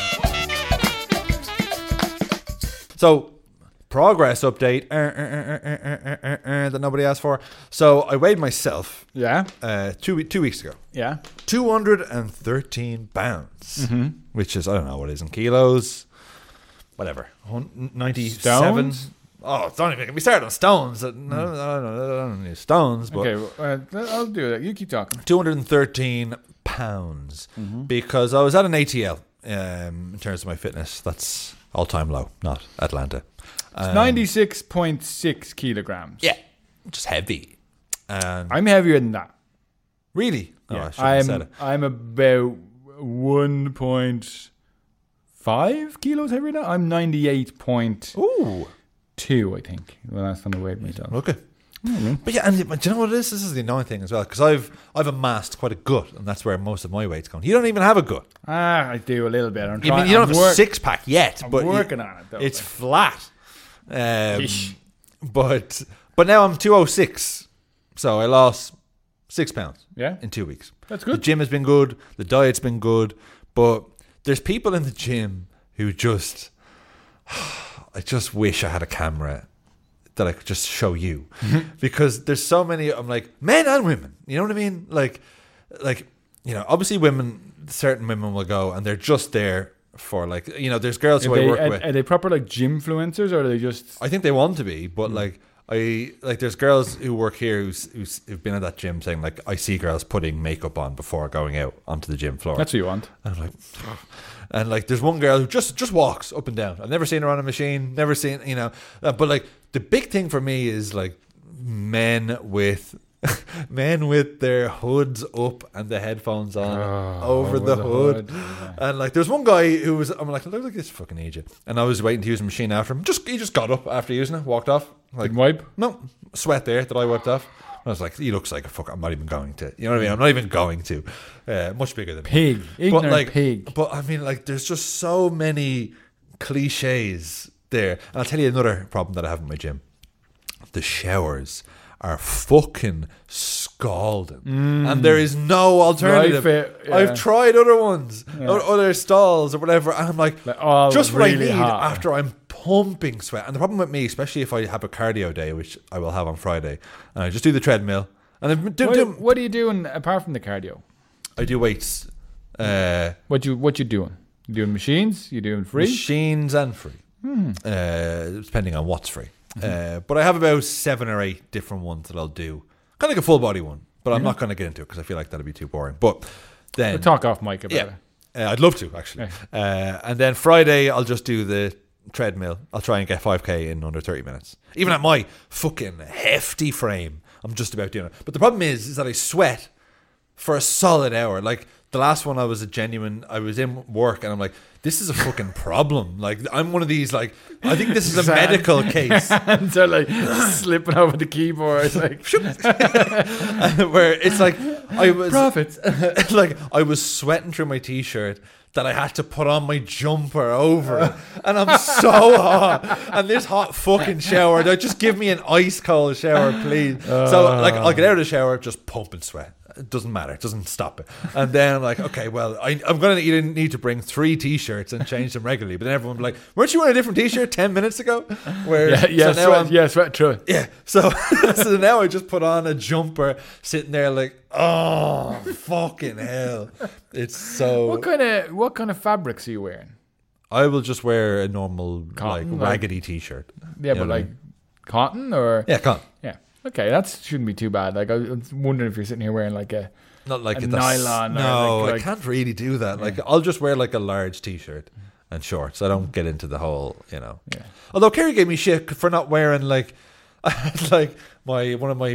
So, progress update uh, uh, uh, uh, uh, uh, uh, uh, that nobody asked for. So, I weighed myself Yeah, uh, two we- two weeks ago. yeah. two hundred thirteen pounds, Mm-hmm. which is, I don't know what it is in kilos, whatever, Hun- ninety-seven. Stones? Oh, don't even get me started on stones. Uh, No, no, no, no, no, no, no, stones, but Okay, well, uh, I'll do that. You keep talking. two hundred thirteen pounds Mm-hmm. because I was at an A T L um, in terms of my fitness. That's all time low, not Atlanta. Um, ninety-six point six kilograms. Yeah, just heavy. Um, I'm heavier than that. really? Oh, Yeah, I shouldn't have said I'm. it. I'm about one point five kilos heavier than that. I'm ninety-eight point Ooh, two, I think. The last time I weighed myself. okay. But yeah, and but do you know what it is? This is the annoying thing as well, because I've I've amassed quite a gut, and that's where most of my weight's gone. You don't even have a gut. Ah, I do a little bit. I'm I trying. mean, you don't I'm have work- a six pack yet, I'm but you- working on it. Though. it's flat. Um, Yeesh. but but now I'm two oh six, so I lost six pounds yeah, in two weeks. that's The good. gym has been good, the diet's been good, but there's people in the gym who just, I just wish I had a camera that I could just show you, because there's so many. I'm like, men and women. You know what I mean? Like, like you know, obviously women, certain women will go and they're just there for like, you know, there's girls who Are I they, work are, with. are they proper like gym influencers, or are they just? I think they want to be, but like I like there's girls who work here who's, who's who've been at that gym saying like, I see girls putting makeup on before going out onto the gym floor. That's what you want. And I'm like, and like there's one girl who just just walks up and down. I've never seen her on a machine, never seen, you know. Uh, but like the big thing for me is like men with men with their hoods up and the headphones on Oh, over the, the hood. hood, yeah. And like, there's one guy who was, I'm like, look like this fucking idiot. And I was waiting to use the machine after him. Just he just got up after using it, walked off. Like, Didn't wipe? no sweat there that I wiped off. I was like, he looks like a fuck. I'm not even going to. You know what I mean? I'm not even going to. Uh, much bigger than me. Pig. Ignorant But like, pig. but I mean, like, there's just so many cliches there. And I'll tell you another problem that I have in my gym. The showers are fucking scalding, and there is no alternative. Right fit, yeah. I've tried other ones, Yeah. o- other stalls or whatever, and I'm like, Like, oh, just what really I need hot. after I'm pumping sweat. And the problem with me, especially if I have a cardio day, which I will have on Friday, and I just do the treadmill, and I do, What, do, what are you doing apart from the cardio? I do weights, uh, What you what you doing? You doing machines? You doing free? machines and free, Hmm. uh, depending on what's free. Uh, but I have about seven or eight different ones that I'll do, kind of like a full body one. But I'm not going to get into it because I feel like that'd be too boring. But then, We'll talk off mic about yeah, it. uh, I'd love to actually. Uh, and then Friday I'll just do the treadmill. I'll try and get five K in under thirty minutes. Even at my fucking hefty frame, I'm just about doing it. But the problem is, is that I sweat for a solid hour. Like the last one, I was a genuine. I was in work, and I'm like, this is a fucking problem. Like I'm one of these. Like I think this is a Sad. medical case. Hands are like slipping over the keyboard. Like Where it's like I was profits. like I was sweating through my t-shirt that I had to put on my jumper over it, and I'm so hot. And this hot fucking shower, they just give me an ice cold shower, please. So like I'll get out of the shower, just pumping sweat. It doesn't matter. It doesn't stop it. And then I'm like, okay, well, I, I'm going to either need to bring three t-shirts and change them regularly. But then everyone will be like, weren't you wearing a different t-shirt ten minutes ago? Where Yeah, yeah, so now sweat, I'm- yeah, sweat through it. yeah. So, so now I just put on a jumper, sitting there like, oh, fucking hell. It's so... What kind of what kind of fabrics are you wearing? I will just wear a normal, Cotton, like, like- raggedy t-shirt. Yeah, You know but what I like mean? cotton or Yeah, can't. yeah. Okay, that shouldn't be too bad. Like I was wondering if you're sitting here wearing like a Not like A it's a s- nylon or No, like- I like- can't really do that. Like, I'll just wear like a large t-shirt and shorts. I don't get into the whole, you know. yeah. Although Kerry gave me shit for not wearing like, I had like my one of my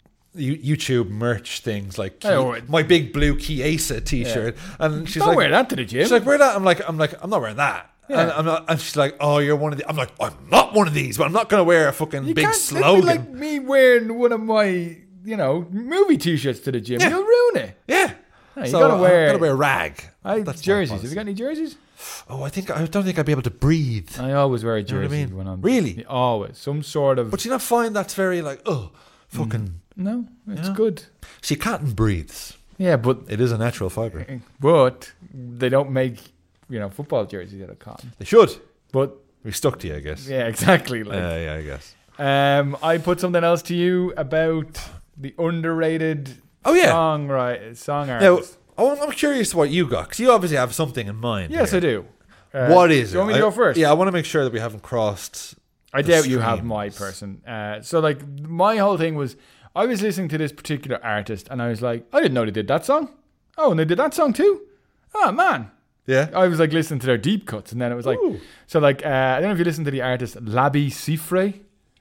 You- YouTube merch things, like Ki- Oh, it- my big blue Chiesa t-shirt, and she's Don't like, wear that to the gym. she's like, wear that. I'm like, I'm like, I'm not wearing that. Yeah. And I'm not, and she's like, oh, you're one of the. I'm like, I'm not one of these, but I'm not going to wear a fucking you big can't, slogan. it'd be like me wearing one of my, you know, movie t-shirts to the gym. Yeah. You'll ruin it. yeah, No, you so gotta I- wear- I gotta wear a rag. I That's my jerseys. Have policy. you got any jerseys? Oh, I think I don't think I'd be able to breathe. I always wear a know what I jersey mean? when I'm Really? always some sort of. But you not find that's very like, oh, fucking. no, it's Yeah. good. See, cotton breathes. Yeah, but It is a natural fiber. but they don't make you know football jerseys out of cotton. They should. But We stuck to you, I guess. yeah, exactly. Like, Uh, yeah, I guess. um, I put something else to you about the underrated Oh, yeah. song right song Now, artist. oh, I'm curious what you got, because you obviously have something in mind. Yes, here. I do. Uh, What is do you it? want me to I- go first? Yeah, I want to make sure that we haven't crossed. I the doubt you have my streams. person. Uh, so, like, my whole thing was I was listening to this particular artist and I was like, I didn't know they did that song. Oh, and they did that song too? Oh, man. Yeah. I was like listening to their deep cuts and then it was like, Ooh. so, like, uh, I don't know if you listen to the artist Labi Siffre.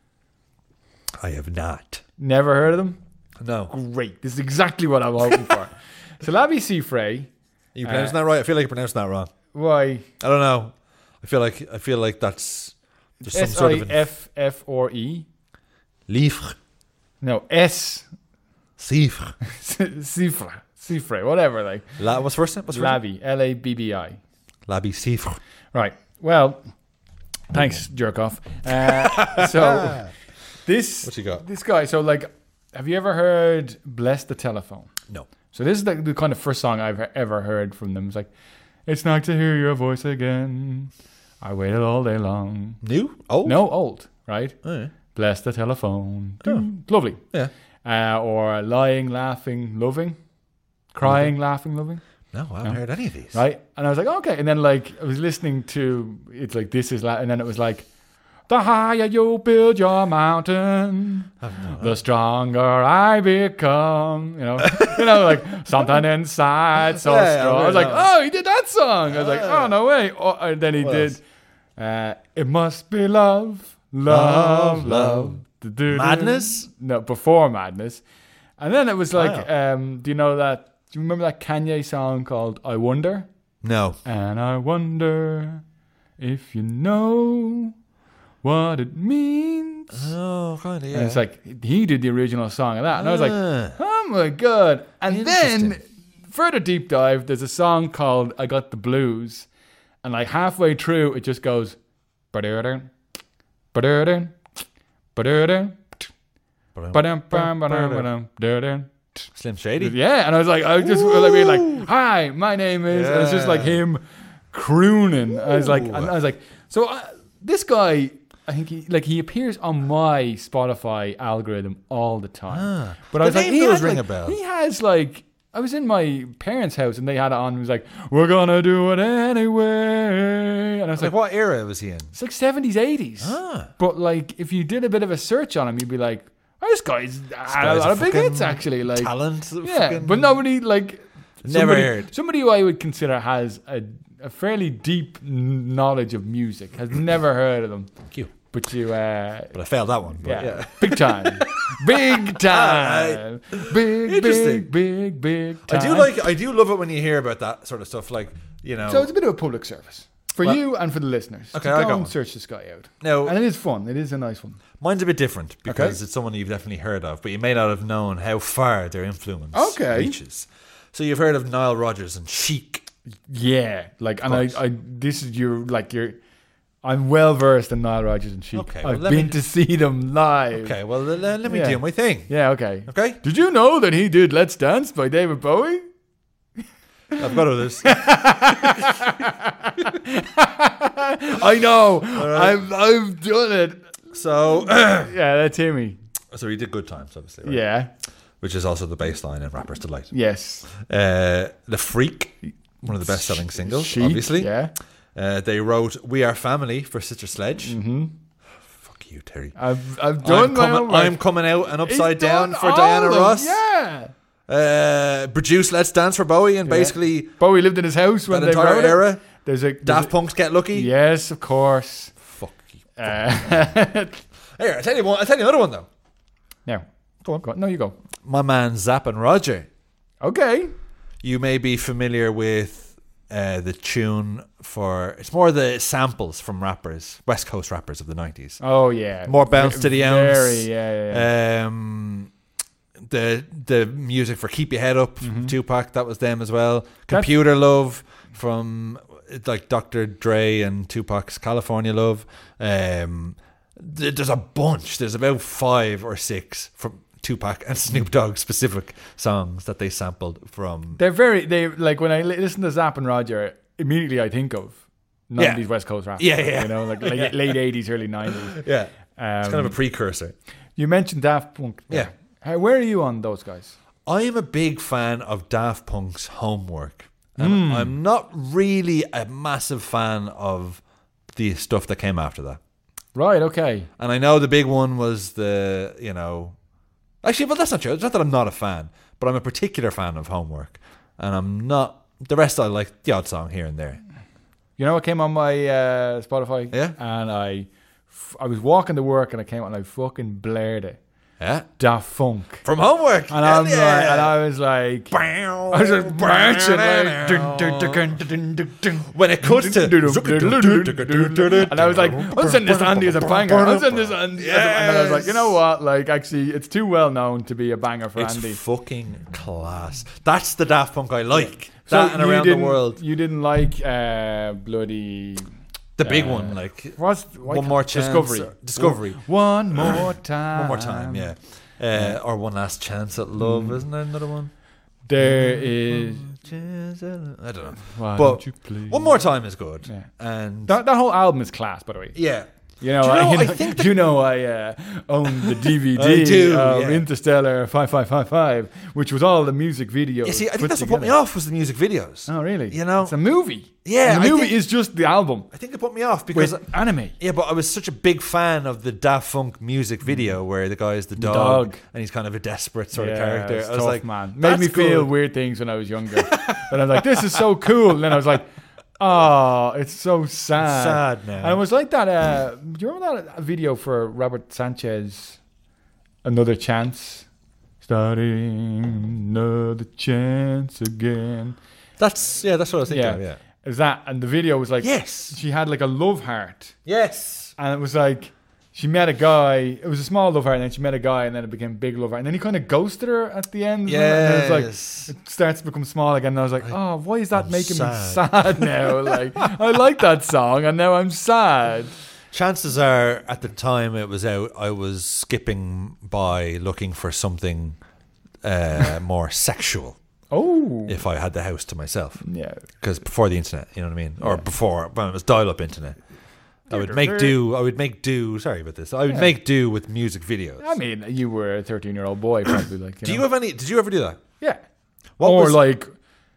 I have not. Never heard of them? No. Great. This is exactly what I'm hoping for. So, Labi Siffre, Are you pronouncing that right? I feel like you're pronouncing that wrong. why? I don't know. I feel like I feel like that's there's some S sort I of an- F F R E. livre, No, S. cifre. Siffre. Siffre. Whatever, like. La, what's first name? What's first name? Labi. L A B B I. Labi cifre. Right. Well, thanks, jerk off. Uh, so this What you got? this guy. So like, have you ever heard "Bless the Telephone"? No. So this is the, the kind of first song I've ever heard from them. It's like, it's nice to hear your voice again. I waited all day long. New? Oh. No, old, right? Oh, yeah. Bless the telephone. Oh. Lovely. Yeah. Uh, or lying, laughing, loving, crying, laughing, loving. No, I haven't No. heard any of these. Right? And I was like, okay. And then like I was listening to it's like this is la- and then it was like the higher you build your mountain, the stronger I become. You know, you know, like something inside so Yeah, yeah, strong. I was right like, on. oh, he did that song. I was like, oh no way. Oh, and then he What did. else? Uh, it must be love, love, Love, love. love. Du-du-du. Madness? No, before Madness. And then it was like, Wow. um, do you know that? Do you remember that Kanye song called "I Wonder"? No. And I wonder if you know what it means. Oh, kind of, yeah. And it's like he did the original song of that, and I was like, Ah. oh my god! And then Interesting. further deep dive, there's a song called "I Got the Blues," and like halfway through, it just goes, ba-da-dun, ba-da-dun, ba-da-dun, ba-dum, bum, ba-dum, ba-dum, da-dun. Slim Shady. Yeah, and I was like, I was just like, being like, hi, my name is, and it's just like Yeah. him crooning. I was like, Ooh. and I was like, so uh, this guy, I think he like he appears on my Spotify algorithm all the time. Ah. But The I was like, name he does has, ring like, a bell. He has like, I was in my parents' house and they had it on. And he was like, we're gonna do it anyway, and I was Like, like, what era was he in? it's like seventies, eighties. Ah. But like, if you did a bit of a search on him, you'd be like, oh, this guy's had a guy's lot a of big fucking hits actually. Like, Talent. yeah, fucking- but nobody like Never somebody, heard. somebody who I would consider has a, a fairly deep n- knowledge of music has never heard of them. Thank you. But you, uh, But I failed that one. But yeah, yeah. big time, big time, big, Interesting. big, big, big I time. do like. I do love it when you hear about that sort of stuff. Like, you know. So it's a bit of a public service for Well- you and for the listeners. Okay, to I go got and one. search this guy out, Now, and it is fun. It is a nice one. mine's a bit different because Okay. it's someone you've definitely heard of, but you may not have known how far their influence Okay. reaches. So you've heard of Nile Rodgers and Chic. Yeah, like, and course. I, I, this is your like your. I'm well versed in Nile Rodgers and Chic. Okay, well, I've let been me- to see them live. Okay, well, let, let me Yeah. do my thing. Yeah, okay. Okay? Did you know that he did "Let's Dance" by David Bowie? I've got others. I know. I've I've done it. So, Yeah, that's Timmy. so he did Good Times, obviously, right? Yeah. Which is also the baseline in Rapper's Delight. Yes. Uh, the Freak, one of the best-selling singles, Chic, obviously. Yeah. Uh, they wrote "We Are Family" for Sister Sledge. Mm-hmm. Fuck you, Terry. I've I've done I'm my coming, own work. I'm coming out and He's upside down done for all Diana of them, Ross. Yeah. Uh, produced "Let's Dance" for Bowie, and Yeah. basically Bowie lived in his house when that they entire wrote it. era. There's a there's Daft a- Punk's "Get Lucky." Yes, of course. Fuck you. Uh, Here, I tell you one. I tell you another one though. now, go on, go on. No, you go. My man Zapp and Roger. Okay. You may be familiar with uh, the tune for. It's more the samples from rappers, West Coast rappers of the nineties. Oh yeah. More bounce V- to the ounce. Very, yeah, yeah. yeah. Um, the the music for "Keep Your Head Up" Mm-hmm. from Tupac, that was them as well. "Computer Love" from like Doctor Dre and Tupac's "California Love." Um, th- there's a bunch. There's about five or six from Tupac and Snoop Dogg specific songs that they sampled from. They're very they like when I li- listen to Zapp and Roger, immediately I think of nineties West Coast rap. Yeah, yeah. You know, like late, late eighties, early nineties. Yeah, Um, it's kind of a precursor. you mentioned Daft Punk. Yeah. How, where are you on those guys? I am a big fan of Daft Punk's Homework. And Hmm. I'm not really a massive fan of the stuff that came after that. Right. Okay. And I know the big one was the, you know... Actually, but that's not true. It's not that I'm not a fan, but I'm a particular fan of Homework. And I'm not... The rest I like the odd song here and there. You know what came on my uh, Spotify? Yeah? And I, f- I was walking to work and I came out and I fucking blared it. Yeah? Daft Punk. From Homework! And Hell I'm yeah. like, and I was like, I was just marching like, dun, dun, dun, dun, dun, dun, dun. When it cuts to... And I was like, I'll send this to Andy as a banger. I'll send this to Andy. as a-" And I was like, you know what? Like, actually, it's too well known to be a banger for It's Andy. fucking class. That's the Daft Punk I like. So That and you Around the didn't- World. You didn't like uh, bloody. The big uh, one, like... What's why One can't- More Chance. Discovery. or- Discovery. One more time. One more time, yeah. Uh, or One Last Chance at Love, isn't there another one? There is. Chance at Love. I don't know. Why But don't you please? One More Time is good. Yeah. And That, that whole album is class, by the way. yeah. You know, Do you know, I, you I know, think the- you know I uh, own the D V D I do, of yeah. Interstellar five five five five, which was all the music videos. You see, I think put that's what put me together. off was the music videos. Oh, really? You know? It's a movie. Yeah, And the I movie think- is just the album I think it put me off because with anime. yeah, but I was such a big fan of the Daft Punk music video where the guy's the dog, dog. and he's kind of a desperate sort Yeah, of character. it's I was tough, like, man, made that's me feel good. weird things when I was younger. And I was like, this is so cool. And then I was like, oh, it's so sad. sad now. And it was like that. Uh, do you remember that video for Robert Sanchez, Another Chance? starting another chance again. That's yeah. That's what I was thinking. Yeah. Of, yeah. Is that, and the video was like, Yes. she had like a love heart, Yes. and it was like she met a guy. It was a small love heart, and then she met a guy, and then it became a big love heart, and then he kind of ghosted her at the end. And then it was Yes. like it starts to become small again. And I was like, oh, why is that I'm making sad. me sad now? Like, I like that song, and now I'm sad. Chances are, at the time it was out, I was skipping by looking for something uh, more sexual. Oh, If I had the house to myself, yeah. because before the internet, you know what I mean, or Yeah. before when it was dial-up internet, I would make do. I would make do. Sorry about this. I would Yeah. make do with music videos. I mean, you were a thirteen-year-old boy, probably. Like, you do know? you have any? Did you ever do that? Yeah. What or was- like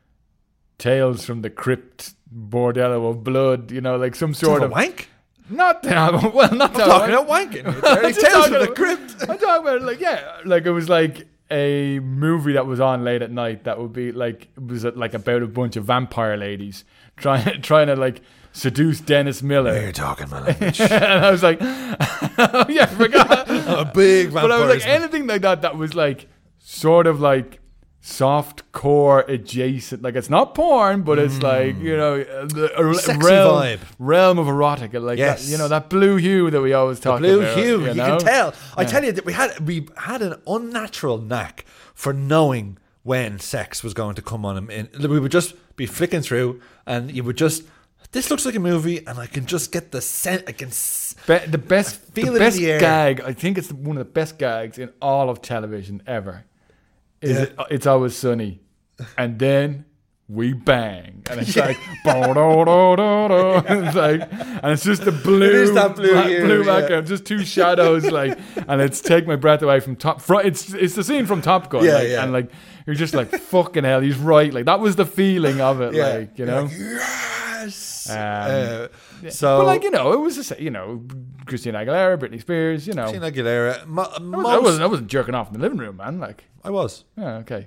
Tales from the Crypt, Bordello of Blood. You know, like some sort Sort of of wank. not that. Well, not that. Talking one. about wanking. I'm It's just Tales talking from the about- Crypt. I'm talking about like yeah, like it was like a movie that was on late at night that would be like it was like about a bunch of vampire ladies trying trying to like seduce Dennis Miller. You're talking my language. And I was like, oh, yeah, I forgot. A big vampire. But I was like, anything like that that was like sort of like soft core adjacent. Like it's not porn, but it's like, you know, the a Sexy realm, vibe. realm of erotica. Like Yes. that, you know, that blue hue that we always talk blue about. hue. You, You, know? can tell. I Yeah. tell you that we had we had an unnatural knack for knowing when sex was going to come on. In, we would just be flicking through, and you would just. This looks like a movie, and I can just get the scent. I can. s- Be- the best, feel the it in best the air. gag. I think it's one of the best gags in all of television ever. Is Yeah. it, It's Always Sunny, and then we bang, and it's like, bo-do-do-do-do. It's like, and it's just the blue, It is that blue black- hue, blue yeah. background, just two shadows, like, and it's Take My Breath Away from Top. Front, it's it's the scene from Top Gun, Yeah, like, yeah. and like you're just like fucking hell, he's right, like that was the feeling of it, Yeah. like you know. Like, yes. Um, Uh, Yeah. so but like you know, it was just, you know, Christina Aguilera, Britney Spears, you know. Christina Aguilera. Mo- I, was, most, I wasn't. I wasn't jerking off in the living room, man. Like, I was. yeah, okay,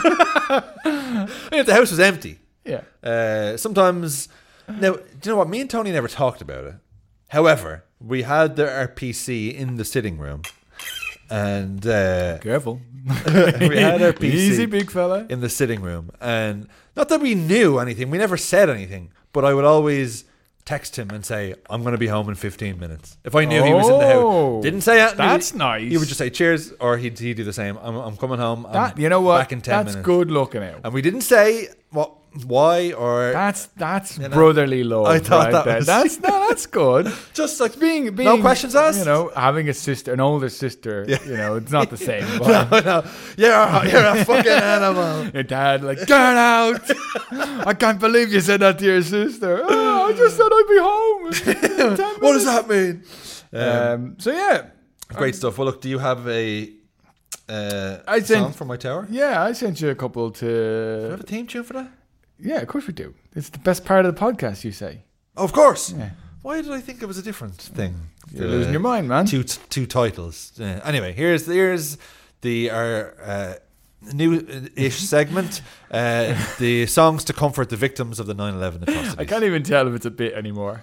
The house was empty. yeah. Uh, sometimes, now, do you know what? Me and Tony never talked about it. However, we had the, our P C in the sitting room, and uh, Careful. we had our P C Easy, big fella. in the sitting room, and not that we knew anything, we never said anything, but I would always text him and say, "I'm going to be home in fifteen minutes." If I knew he was in the Oh, house, didn't say that. that's nice. He would just say, "Cheers," or he'd, he'd do the same. I'm, I'm coming home. I'm That, you know what? Back in ten That's minutes. good looking out. And we didn't say what, why, or That's that's know, brotherly love. I thought right that there. was- That's no, that's good. just like Being, being no questions asked. You know, having a sister, an older sister. Yeah. You know, it's not the same. no, But no, you're a, you're a fucking animal. your dad, like, get out! I can't believe you said that to your sister. Oh, I just said I'd be home. in ten What does minutes." that mean? Um, Um, so yeah, great stuff. Well, look, do you have a uh, I song think- for my tower? yeah, I sent you a couple Do you have to. a theme tune for that? Yeah, of course we do. It's the best part of the podcast. You say Oh, of course. Yeah. Why did I think it was a different thing? you're Uh, losing your mind, man. Two two titles. Uh, anyway, here's here's the our uh, new-ish segment. Uh, the songs to comfort the victims of the nine eleven atrocities. I can't even tell if it's a bit anymore.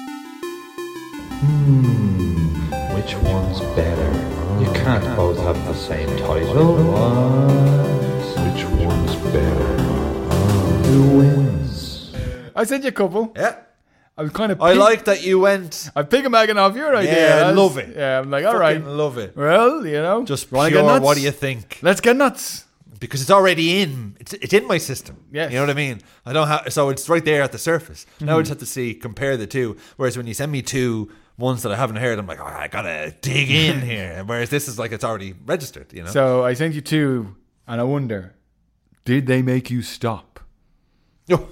Which one's better? You can't both have the same title. Which one's better? Who wins? I sent you a couple. Yeah, I was kind of. I like that you went. I'm piggybacking off your idea. Yeah, I That's- love it. Yeah, I'm like, all right. Fucking love it. Well, you know, Just wanna pure. get nuts? What do you think? Let's get nuts. Because it's already in. It's it's in my system. Yes. You know what I mean? I don't have. So it's right there at the surface. Now Mm-hmm. I just have to see compare the two. Whereas when you send me two ones that I haven't heard, I'm like, oh, I gotta dig in here. Whereas this is like it's already registered. You know. So I sent you two, and I wonder, did they make you stop? Oh.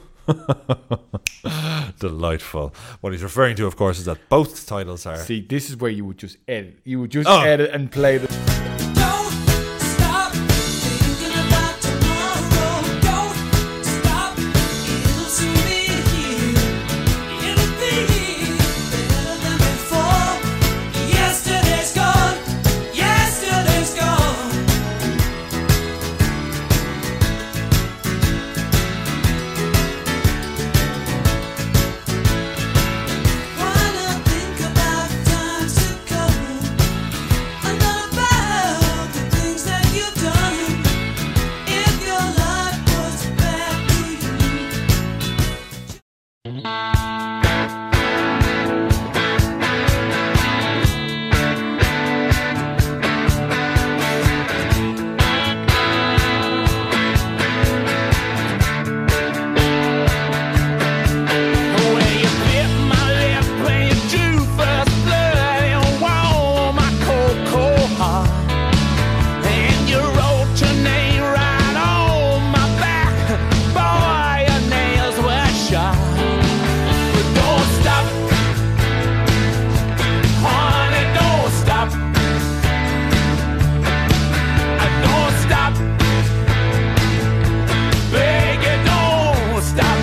Delightful. What he's referring to, of course, is that both titles are. See, this is where you would just edit. You would just Oh. edit and play the. Don't stop thinking about tomorrow. Don't stop. It'll soon be here. It'll be better than before. Yesterday's gone. Yesterday's gone. Wanna think about times to come. Another bad When you bit my lip and you drew first blood and warmed my cold, cold heart, and you wrote your name right on my back, boy, your nails were sharp. But don't stop, honey, don't stop. I don't stop, beg you, don't stop.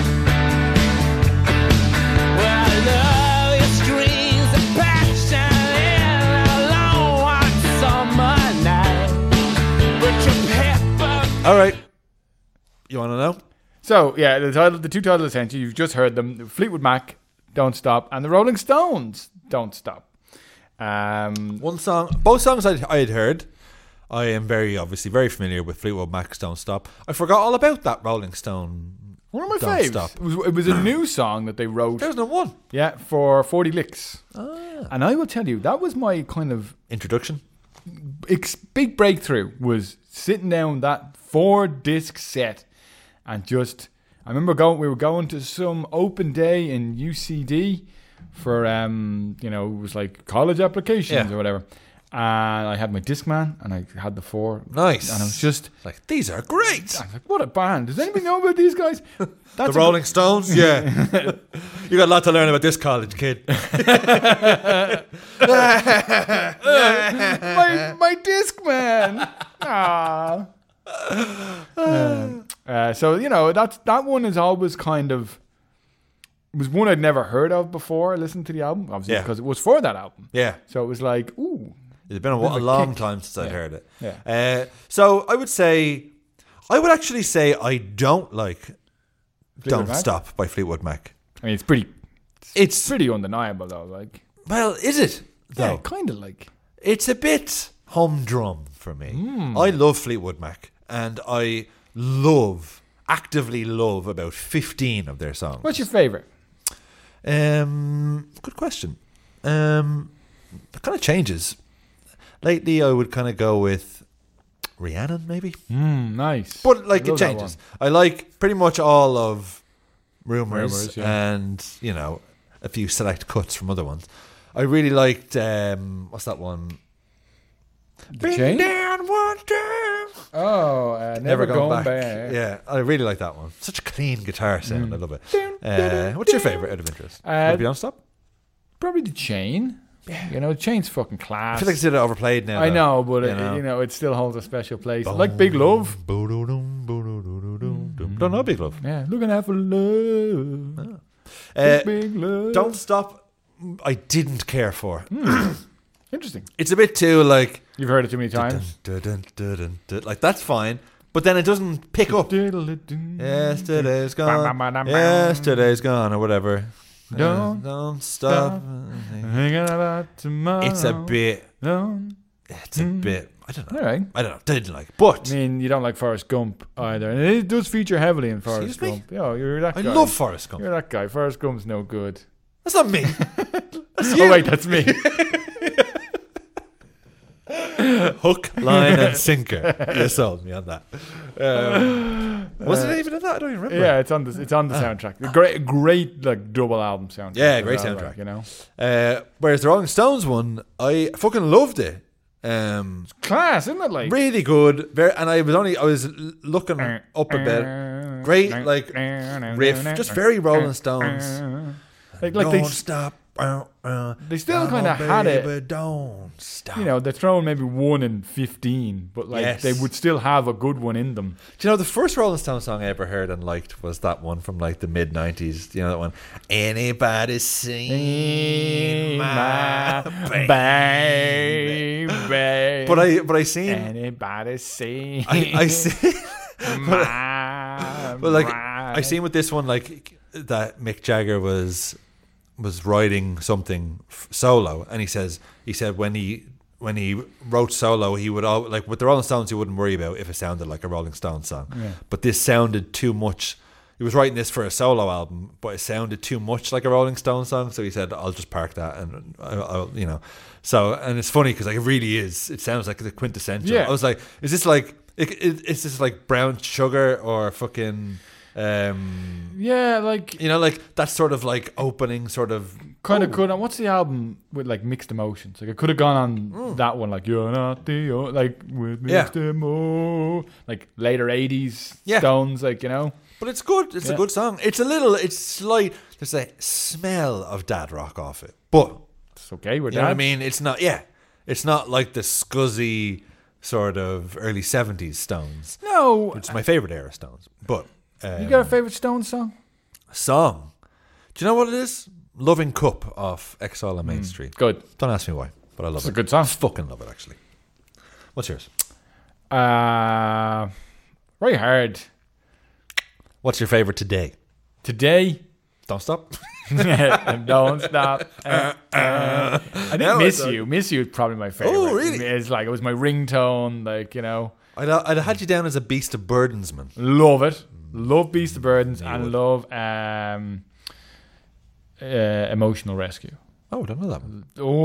Well, I love your strings of passion in a long hot summer night. But your pepper. All right. You want to know? So, yeah, the title, the two titles essentially, you've just heard them. Fleetwood Mac, Don't Stop, and the Rolling Stones, Don't Stop. Um, One song, both songs I I had heard. I am very obviously very familiar with Fleetwood Mac's "Don't Stop." I forgot all about that Rolling Stone. one of my Don't faves. Stop. It was, it was a new song that they wrote, There's no one yeah, for forty Licks. And I will tell you, that was my kind of introduction. ex- big breakthrough, was sitting down that four disc set and just, I remember going, we were going to some open day in U C D for, um, you know, it was like college applications Yeah. or whatever. And I had my Discman and I had the four. Nice. And I was just, Like, these are great. I was like, what a band. Does anybody know about these guys? That's The a- Rolling Stones, yeah. You got a lot to learn about this college, kid. my, my Discman. Ah. Um, uh, so, you know, that's, that one is always kind of, was one I'd never heard of before I listened to the album, obviously, Yeah. because it was for that album. Yeah. So it was like, ooh. It's been a, Bit of a a long kick. time since I Yeah. heard it. Yeah. Uh, so I would say, I would actually say I don't like "Don't Mac? Stop" by Fleetwood Mac. I mean, it's pretty, It's pretty undeniable, though. Like, well, is it? yeah, Though kind of like. it's a bit humdrum for me. Hmm. I love Fleetwood Mac, and I love, actively love about fifteen of their songs. What's your favorite? Um, good question. Um, it kind of changes. Lately, I would kind of go with Rhiannon, maybe. Mm, nice. But like I it love that changes. I like pretty much all of Rumours, Rumours, yeah. and you know a few select cuts from other ones. I really liked um, what's that one? The Chain? down one time. Oh, uh, never, Never going, Gone back. back. Yeah, I really like that one. Such a clean guitar sound. I love it. Uh, what's your favorite out of interest? Uh, Would it be Don't Stop? Probably the Chain. Yeah. You know, the Chain's fucking I class. feel like it's a bit overplayed now. I though. know, but You it, know? you know, it still holds a special place. Like Big Love. Boom, boom, Don't know Big Love. Yeah, looking out for love. Uh, Big Love. Don't Stop. I didn't care for. Interesting. It's a bit too like You've heard it too many times. dun, dun, dun, dun, dun, like that's fine, but then it doesn't pick up. Yesterday's gone. Yesterday's gone, or whatever. Don't Uh, don't stop. Thinking about tomorrow. It's a bit. Don't. It's a bit. I don't know. All right. I don't know. Didn't like, but I mean, you don't like Forrest Gump either. And it does feature heavily in Forrest Excuse me? Gump. Yeah, you're that I guy. love Forrest Gump. You're that guy. Forrest Gump's no good. That's not me. That's you. Oh, wait, that's me. Hook, line, and sinker. You sold me on that. Um, was it even in that? I don't even remember. Yeah, it's on the it's on the soundtrack. A great, great like double album soundtrack. Yeah, great as well, soundtrack. like, you know, Uh, whereas the Rolling Stones one, I fucking loved it. Um, class, isn't it? Like really good. Very, and I was only I was l- looking up a bit. Great, like riff, just very Rolling Stones. Like, like don't they, stop. Uh, uh, they still come kind of on, had it. baby, Don't stop. You know, they're throwing maybe one in fifteen, but like Yes. they would still have a good one in them. Do you know the first Rolling Stones song I ever heard and liked was that one from like the mid nineties? Do you know that one? Anybody seen my baby? baby. But I, but I seen, Anybody see? I, I see, my but like bride? I seen with this one like that Mick Jagger was was writing something f- solo, and he says he said when he when he wrote solo, he would all like with the Rolling Stones, he wouldn't worry about if it sounded like a Rolling Stones song, Yeah. but this sounded too much. he was writing this for a solo album, but it sounded too much like a Rolling Stone song, so he said, "I'll just park that," and I'll, I'll you know. So, and it's funny because like it really is. It sounds like the quintessential. Yeah. I was like, "Is this like? It, it, is this like Brown Sugar or fucking?" Um, Yeah, like you know, like that sort of like opening sort of kind oh. of could. What's the album with like mixed emotions? Like it could have gone on Mm. that one, like you're not the o-, like with Yeah. mixed emo, like later eighties Yeah. Stones, like you know. But it's good. It's Yeah. a good song. It's a little. It's slight. There's a smell of dad rock off it, but It's okay. We're you know what I dads. mean. It's not. Yeah, it's not like the scuzzy sort of early seventies Stones. No, It's my favorite era Stones. But um, you got a favorite Stones song? song? Do you know what it is? "Loving Cup" off Exile on Main Street. Good. Don't ask me why, but I love It's it. a good song. I fucking love it actually. What's yours? Uh, very hard. What's your favorite today? Today, Don't stop. don't stop. Uh, uh. I think No, "Miss it's a- You." "Miss You" is probably my favorite. Oh, really? It's like it was my ringtone. Like you know, I'd, I'd have had you down as a Beast of Burdensman. love it. Love Beast of Burdens You and would. love um, uh, Emotional Rescue. Oh, I don't know that one.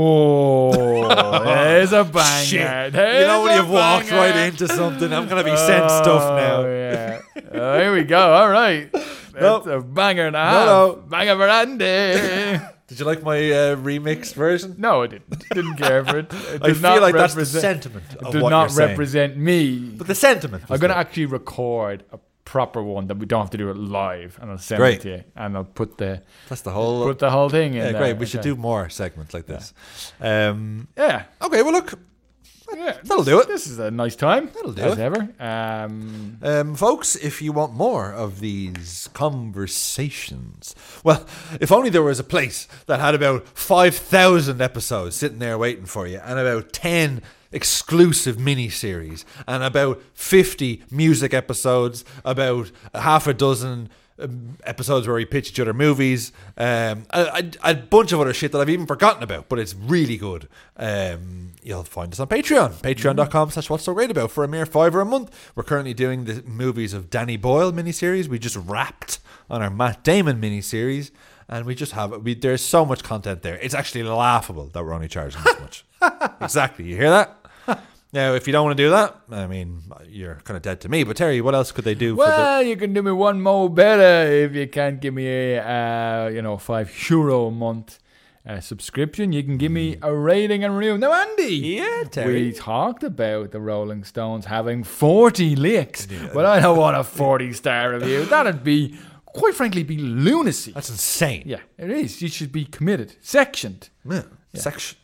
Oh, there's a banger. Shit. There's You know when a you've walked banger. right into something, I'm going to be sent stuff Oh, now. yeah. Oh, here we go. All right. That's a banger and a half. no. Banger for Andy. Did you like my uh, remixed version? No, I didn't. Didn't care for it. It I did feel not like that's the represent- sentiment It of did what not you're saying. represent me. But the sentiment. I'm going to actually record a proper one that we don't have to do it live, and I'll send Great. it to you, and I'll put the That's the whole. put the whole thing in. yeah, there. great. We should Okay. do more segments like this. Um, Yeah. okay, well, look, Yeah, that'll this- do it. This is a nice time. That'll do as it. ever. Um, Um, folks, if you want more of these conversations, well, if only there was a place that had about five thousand episodes sitting there waiting for you, and about ten exclusive mini-series, and about fifty music episodes, about a half a dozen um, episodes where we pitch each other movies, um, a, a, a bunch of other shit that I've even forgotten about, but it's really good. Um, you'll find us on Patreon, patreon.com slash what's so great about for a mere fiver a month. We're currently doing the movies of Danny Boyle miniseries. We just wrapped on our Matt Damon miniseries, and we just have we, there's so much content there. It's actually laughable that we're only charging this much. Exactly, you hear that? Now, if you don't want to do that, I mean, you're kind of dead to me. But Terry, what else could they do? well, you can do me one more better if you can't give me a uh, you know five euro a month uh, subscription. You can give me a rating and review. Now, Andy, Yeah, Terry. we talked about the Rolling Stones having forty licks, but I don't want a forty star review. That'd be, quite frankly, be lunacy. That's insane. Yeah, it is. You should be committed, sectioned. Yeah. Section.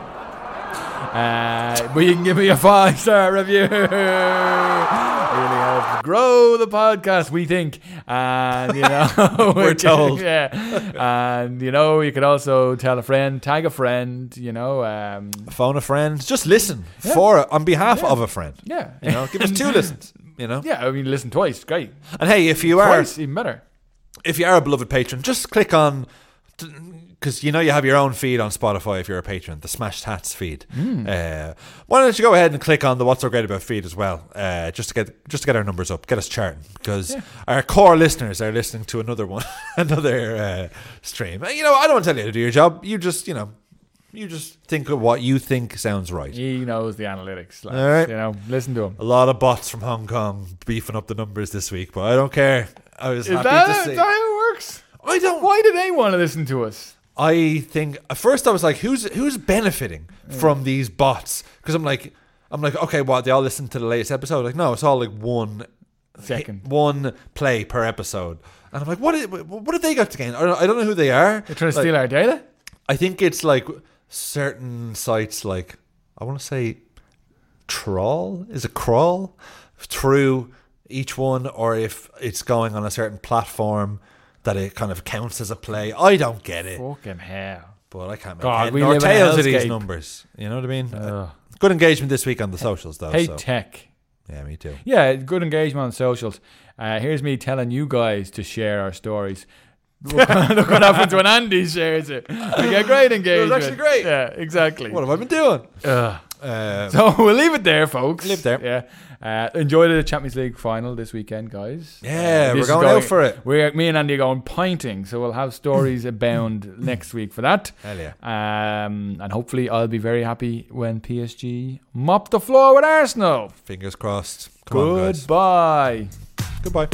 Uh, but you can give me a five star review. Really helps grow the podcast, we think. And, you know, We're told. Yeah. And, you know, you could also tell a friend, tag a friend, you know. Um, Phone a friend. Just listen for on behalf of a friend. yeah. You know, give us two listens. You know. Yeah, I mean, listen twice. Great. And hey, if you are Twice, even better. if you are a beloved patron, just click on, because you know you have your own feed on Spotify if you're a patron, the Smashed Hats feed. Hmm. Uh, why don't you go ahead and click on the What's So Great About feed as well, uh, just to get just to get our numbers up, get us charting, because our core listeners are listening to another one, another uh, stream. You know, I don't want to tell you to do your job. You just, you know, you just think of what you think sounds right. He knows the analytics. Lads. All right. You know, listen to him. A lot of bots from Hong Kong beefing up the numbers this week, but I don't care. I was Is happy that, to is see. that how it works? I don't. Why do they want to listen to us? I think at first I was like, who's who's benefiting from these bots? Because I'm like, I'm like, okay, what? They all listen to the latest episode? Like, no, it's all like one Second. hit- one play per episode. And I'm like, what? Is, what have they got to gain? I don't, I don't know who they are. They're trying to Like, steal our data? I think it's like certain sites, like I want to say, trawl is a crawl through each one, or if it's going on a certain platform that it kind of counts as a play. I don't get it, Fucking hell. but I can't make God, head we nor live in a tails of these hellscape. numbers. You know what I mean? Ugh. Good engagement this week on the socials, though. Hey, so. tech. Yeah, me too. Yeah, good engagement on socials. Uh, here's me telling you guys to share our stories. Look look what happens when Andy shares it. We get great engagement. actually great. Yeah, exactly. What have I been doing? Ugh. Uh, So we'll leave it there, folks. Leave it there. Yeah. Uh, enjoy the Champions League final this weekend, guys. Yeah, Uh, we're this is going out for it. We're me and Andy are going pinting, so we'll have stories abound next week for that. Hell yeah. Um, and hopefully, I'll be very happy when P S G mop the floor with Arsenal. Fingers crossed. Come on, guys. Goodbye. Goodbye.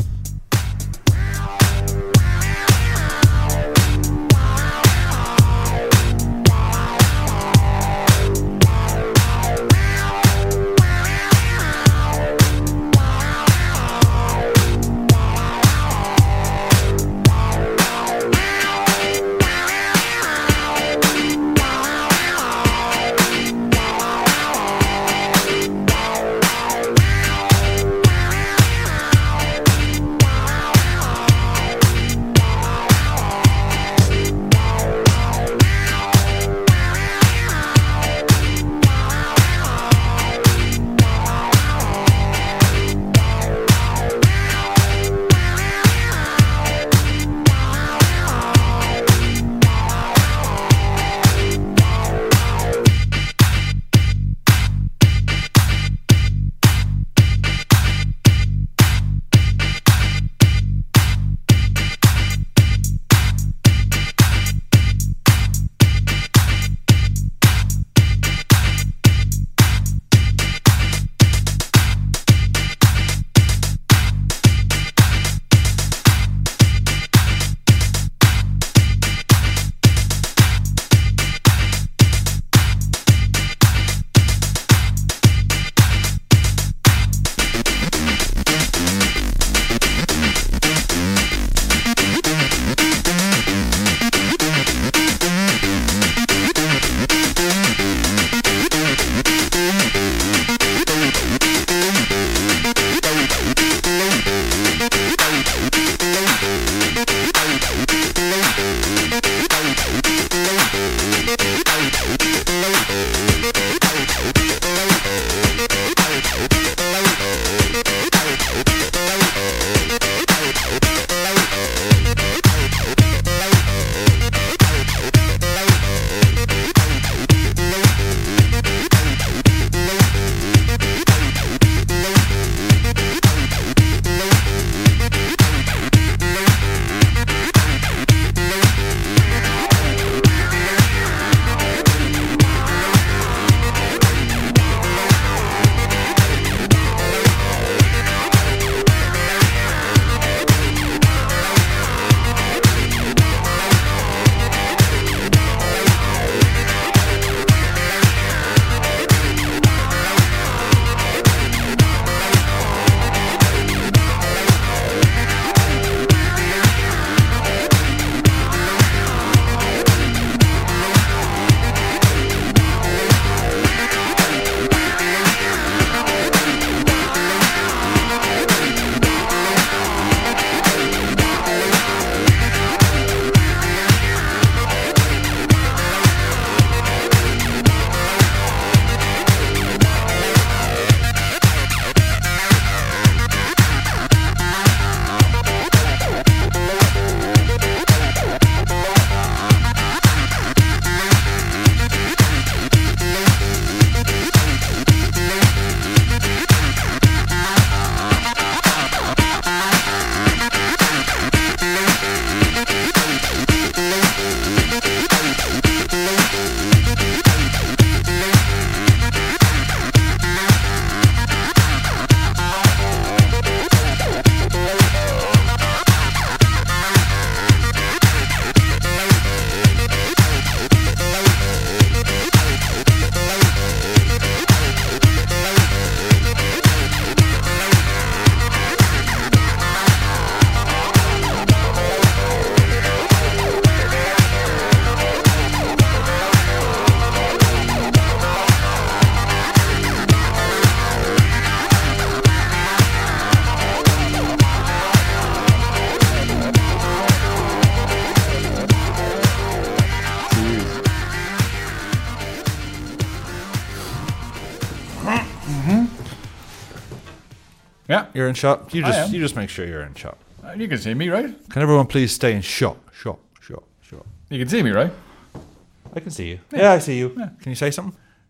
Yeah. You're in shot. You I just am. you just make sure you're in shot. Uh, You can see me, right? Can everyone please stay in shot? Shot. Shot. Shot. You can see me, right? I can see you. Yeah, I see you. Yeah. Can you say something?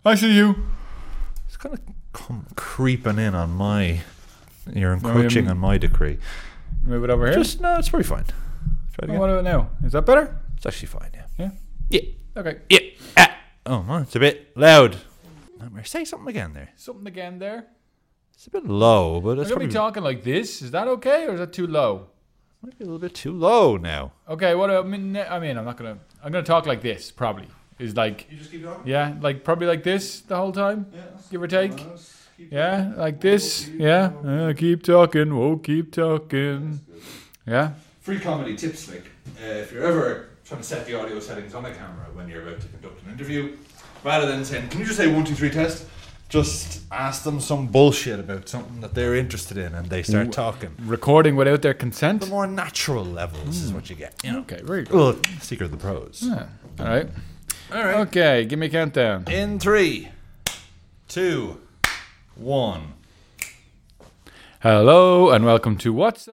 I see you. It's kind of come creeping in on my. You're encroaching Um, on my decree. Move it over here. Just no, it's pretty fine. Try it Oh, again. what about now? Is that better? It's actually fine. Yeah. Yeah. Yeah. Okay. Yeah. Ah. Oh man, it's a bit loud. Nightmare. Say something again there. Something again there. It's a bit low, but I'm it's gonna probably be talking like this. Is that okay, or is that too low? might be a little bit too low now. Okay. What I mean, I mean, I'm not gonna. I'm gonna talk like this. Probably is like. You just keep talking. Yeah, like probably like this the whole time, Yeah. give or take. Yeah, like this. Yeah, uh, keep talking. Oh, keep talking. Yeah. Free comedy tips, like uh, if you're ever trying to set the audio settings on a camera when you're about to conduct an interview, rather than saying, "Can you just say one, two, three, test?" Just ask them some bullshit about something that they're interested in, and they start Ooh. talking. Recording without their consent. The more natural levels is what you get. You know? Okay, very good. Well, secret of the pros. Yeah. All right. All right. Okay, give me a countdown. In three, two, one. Hello and welcome to What's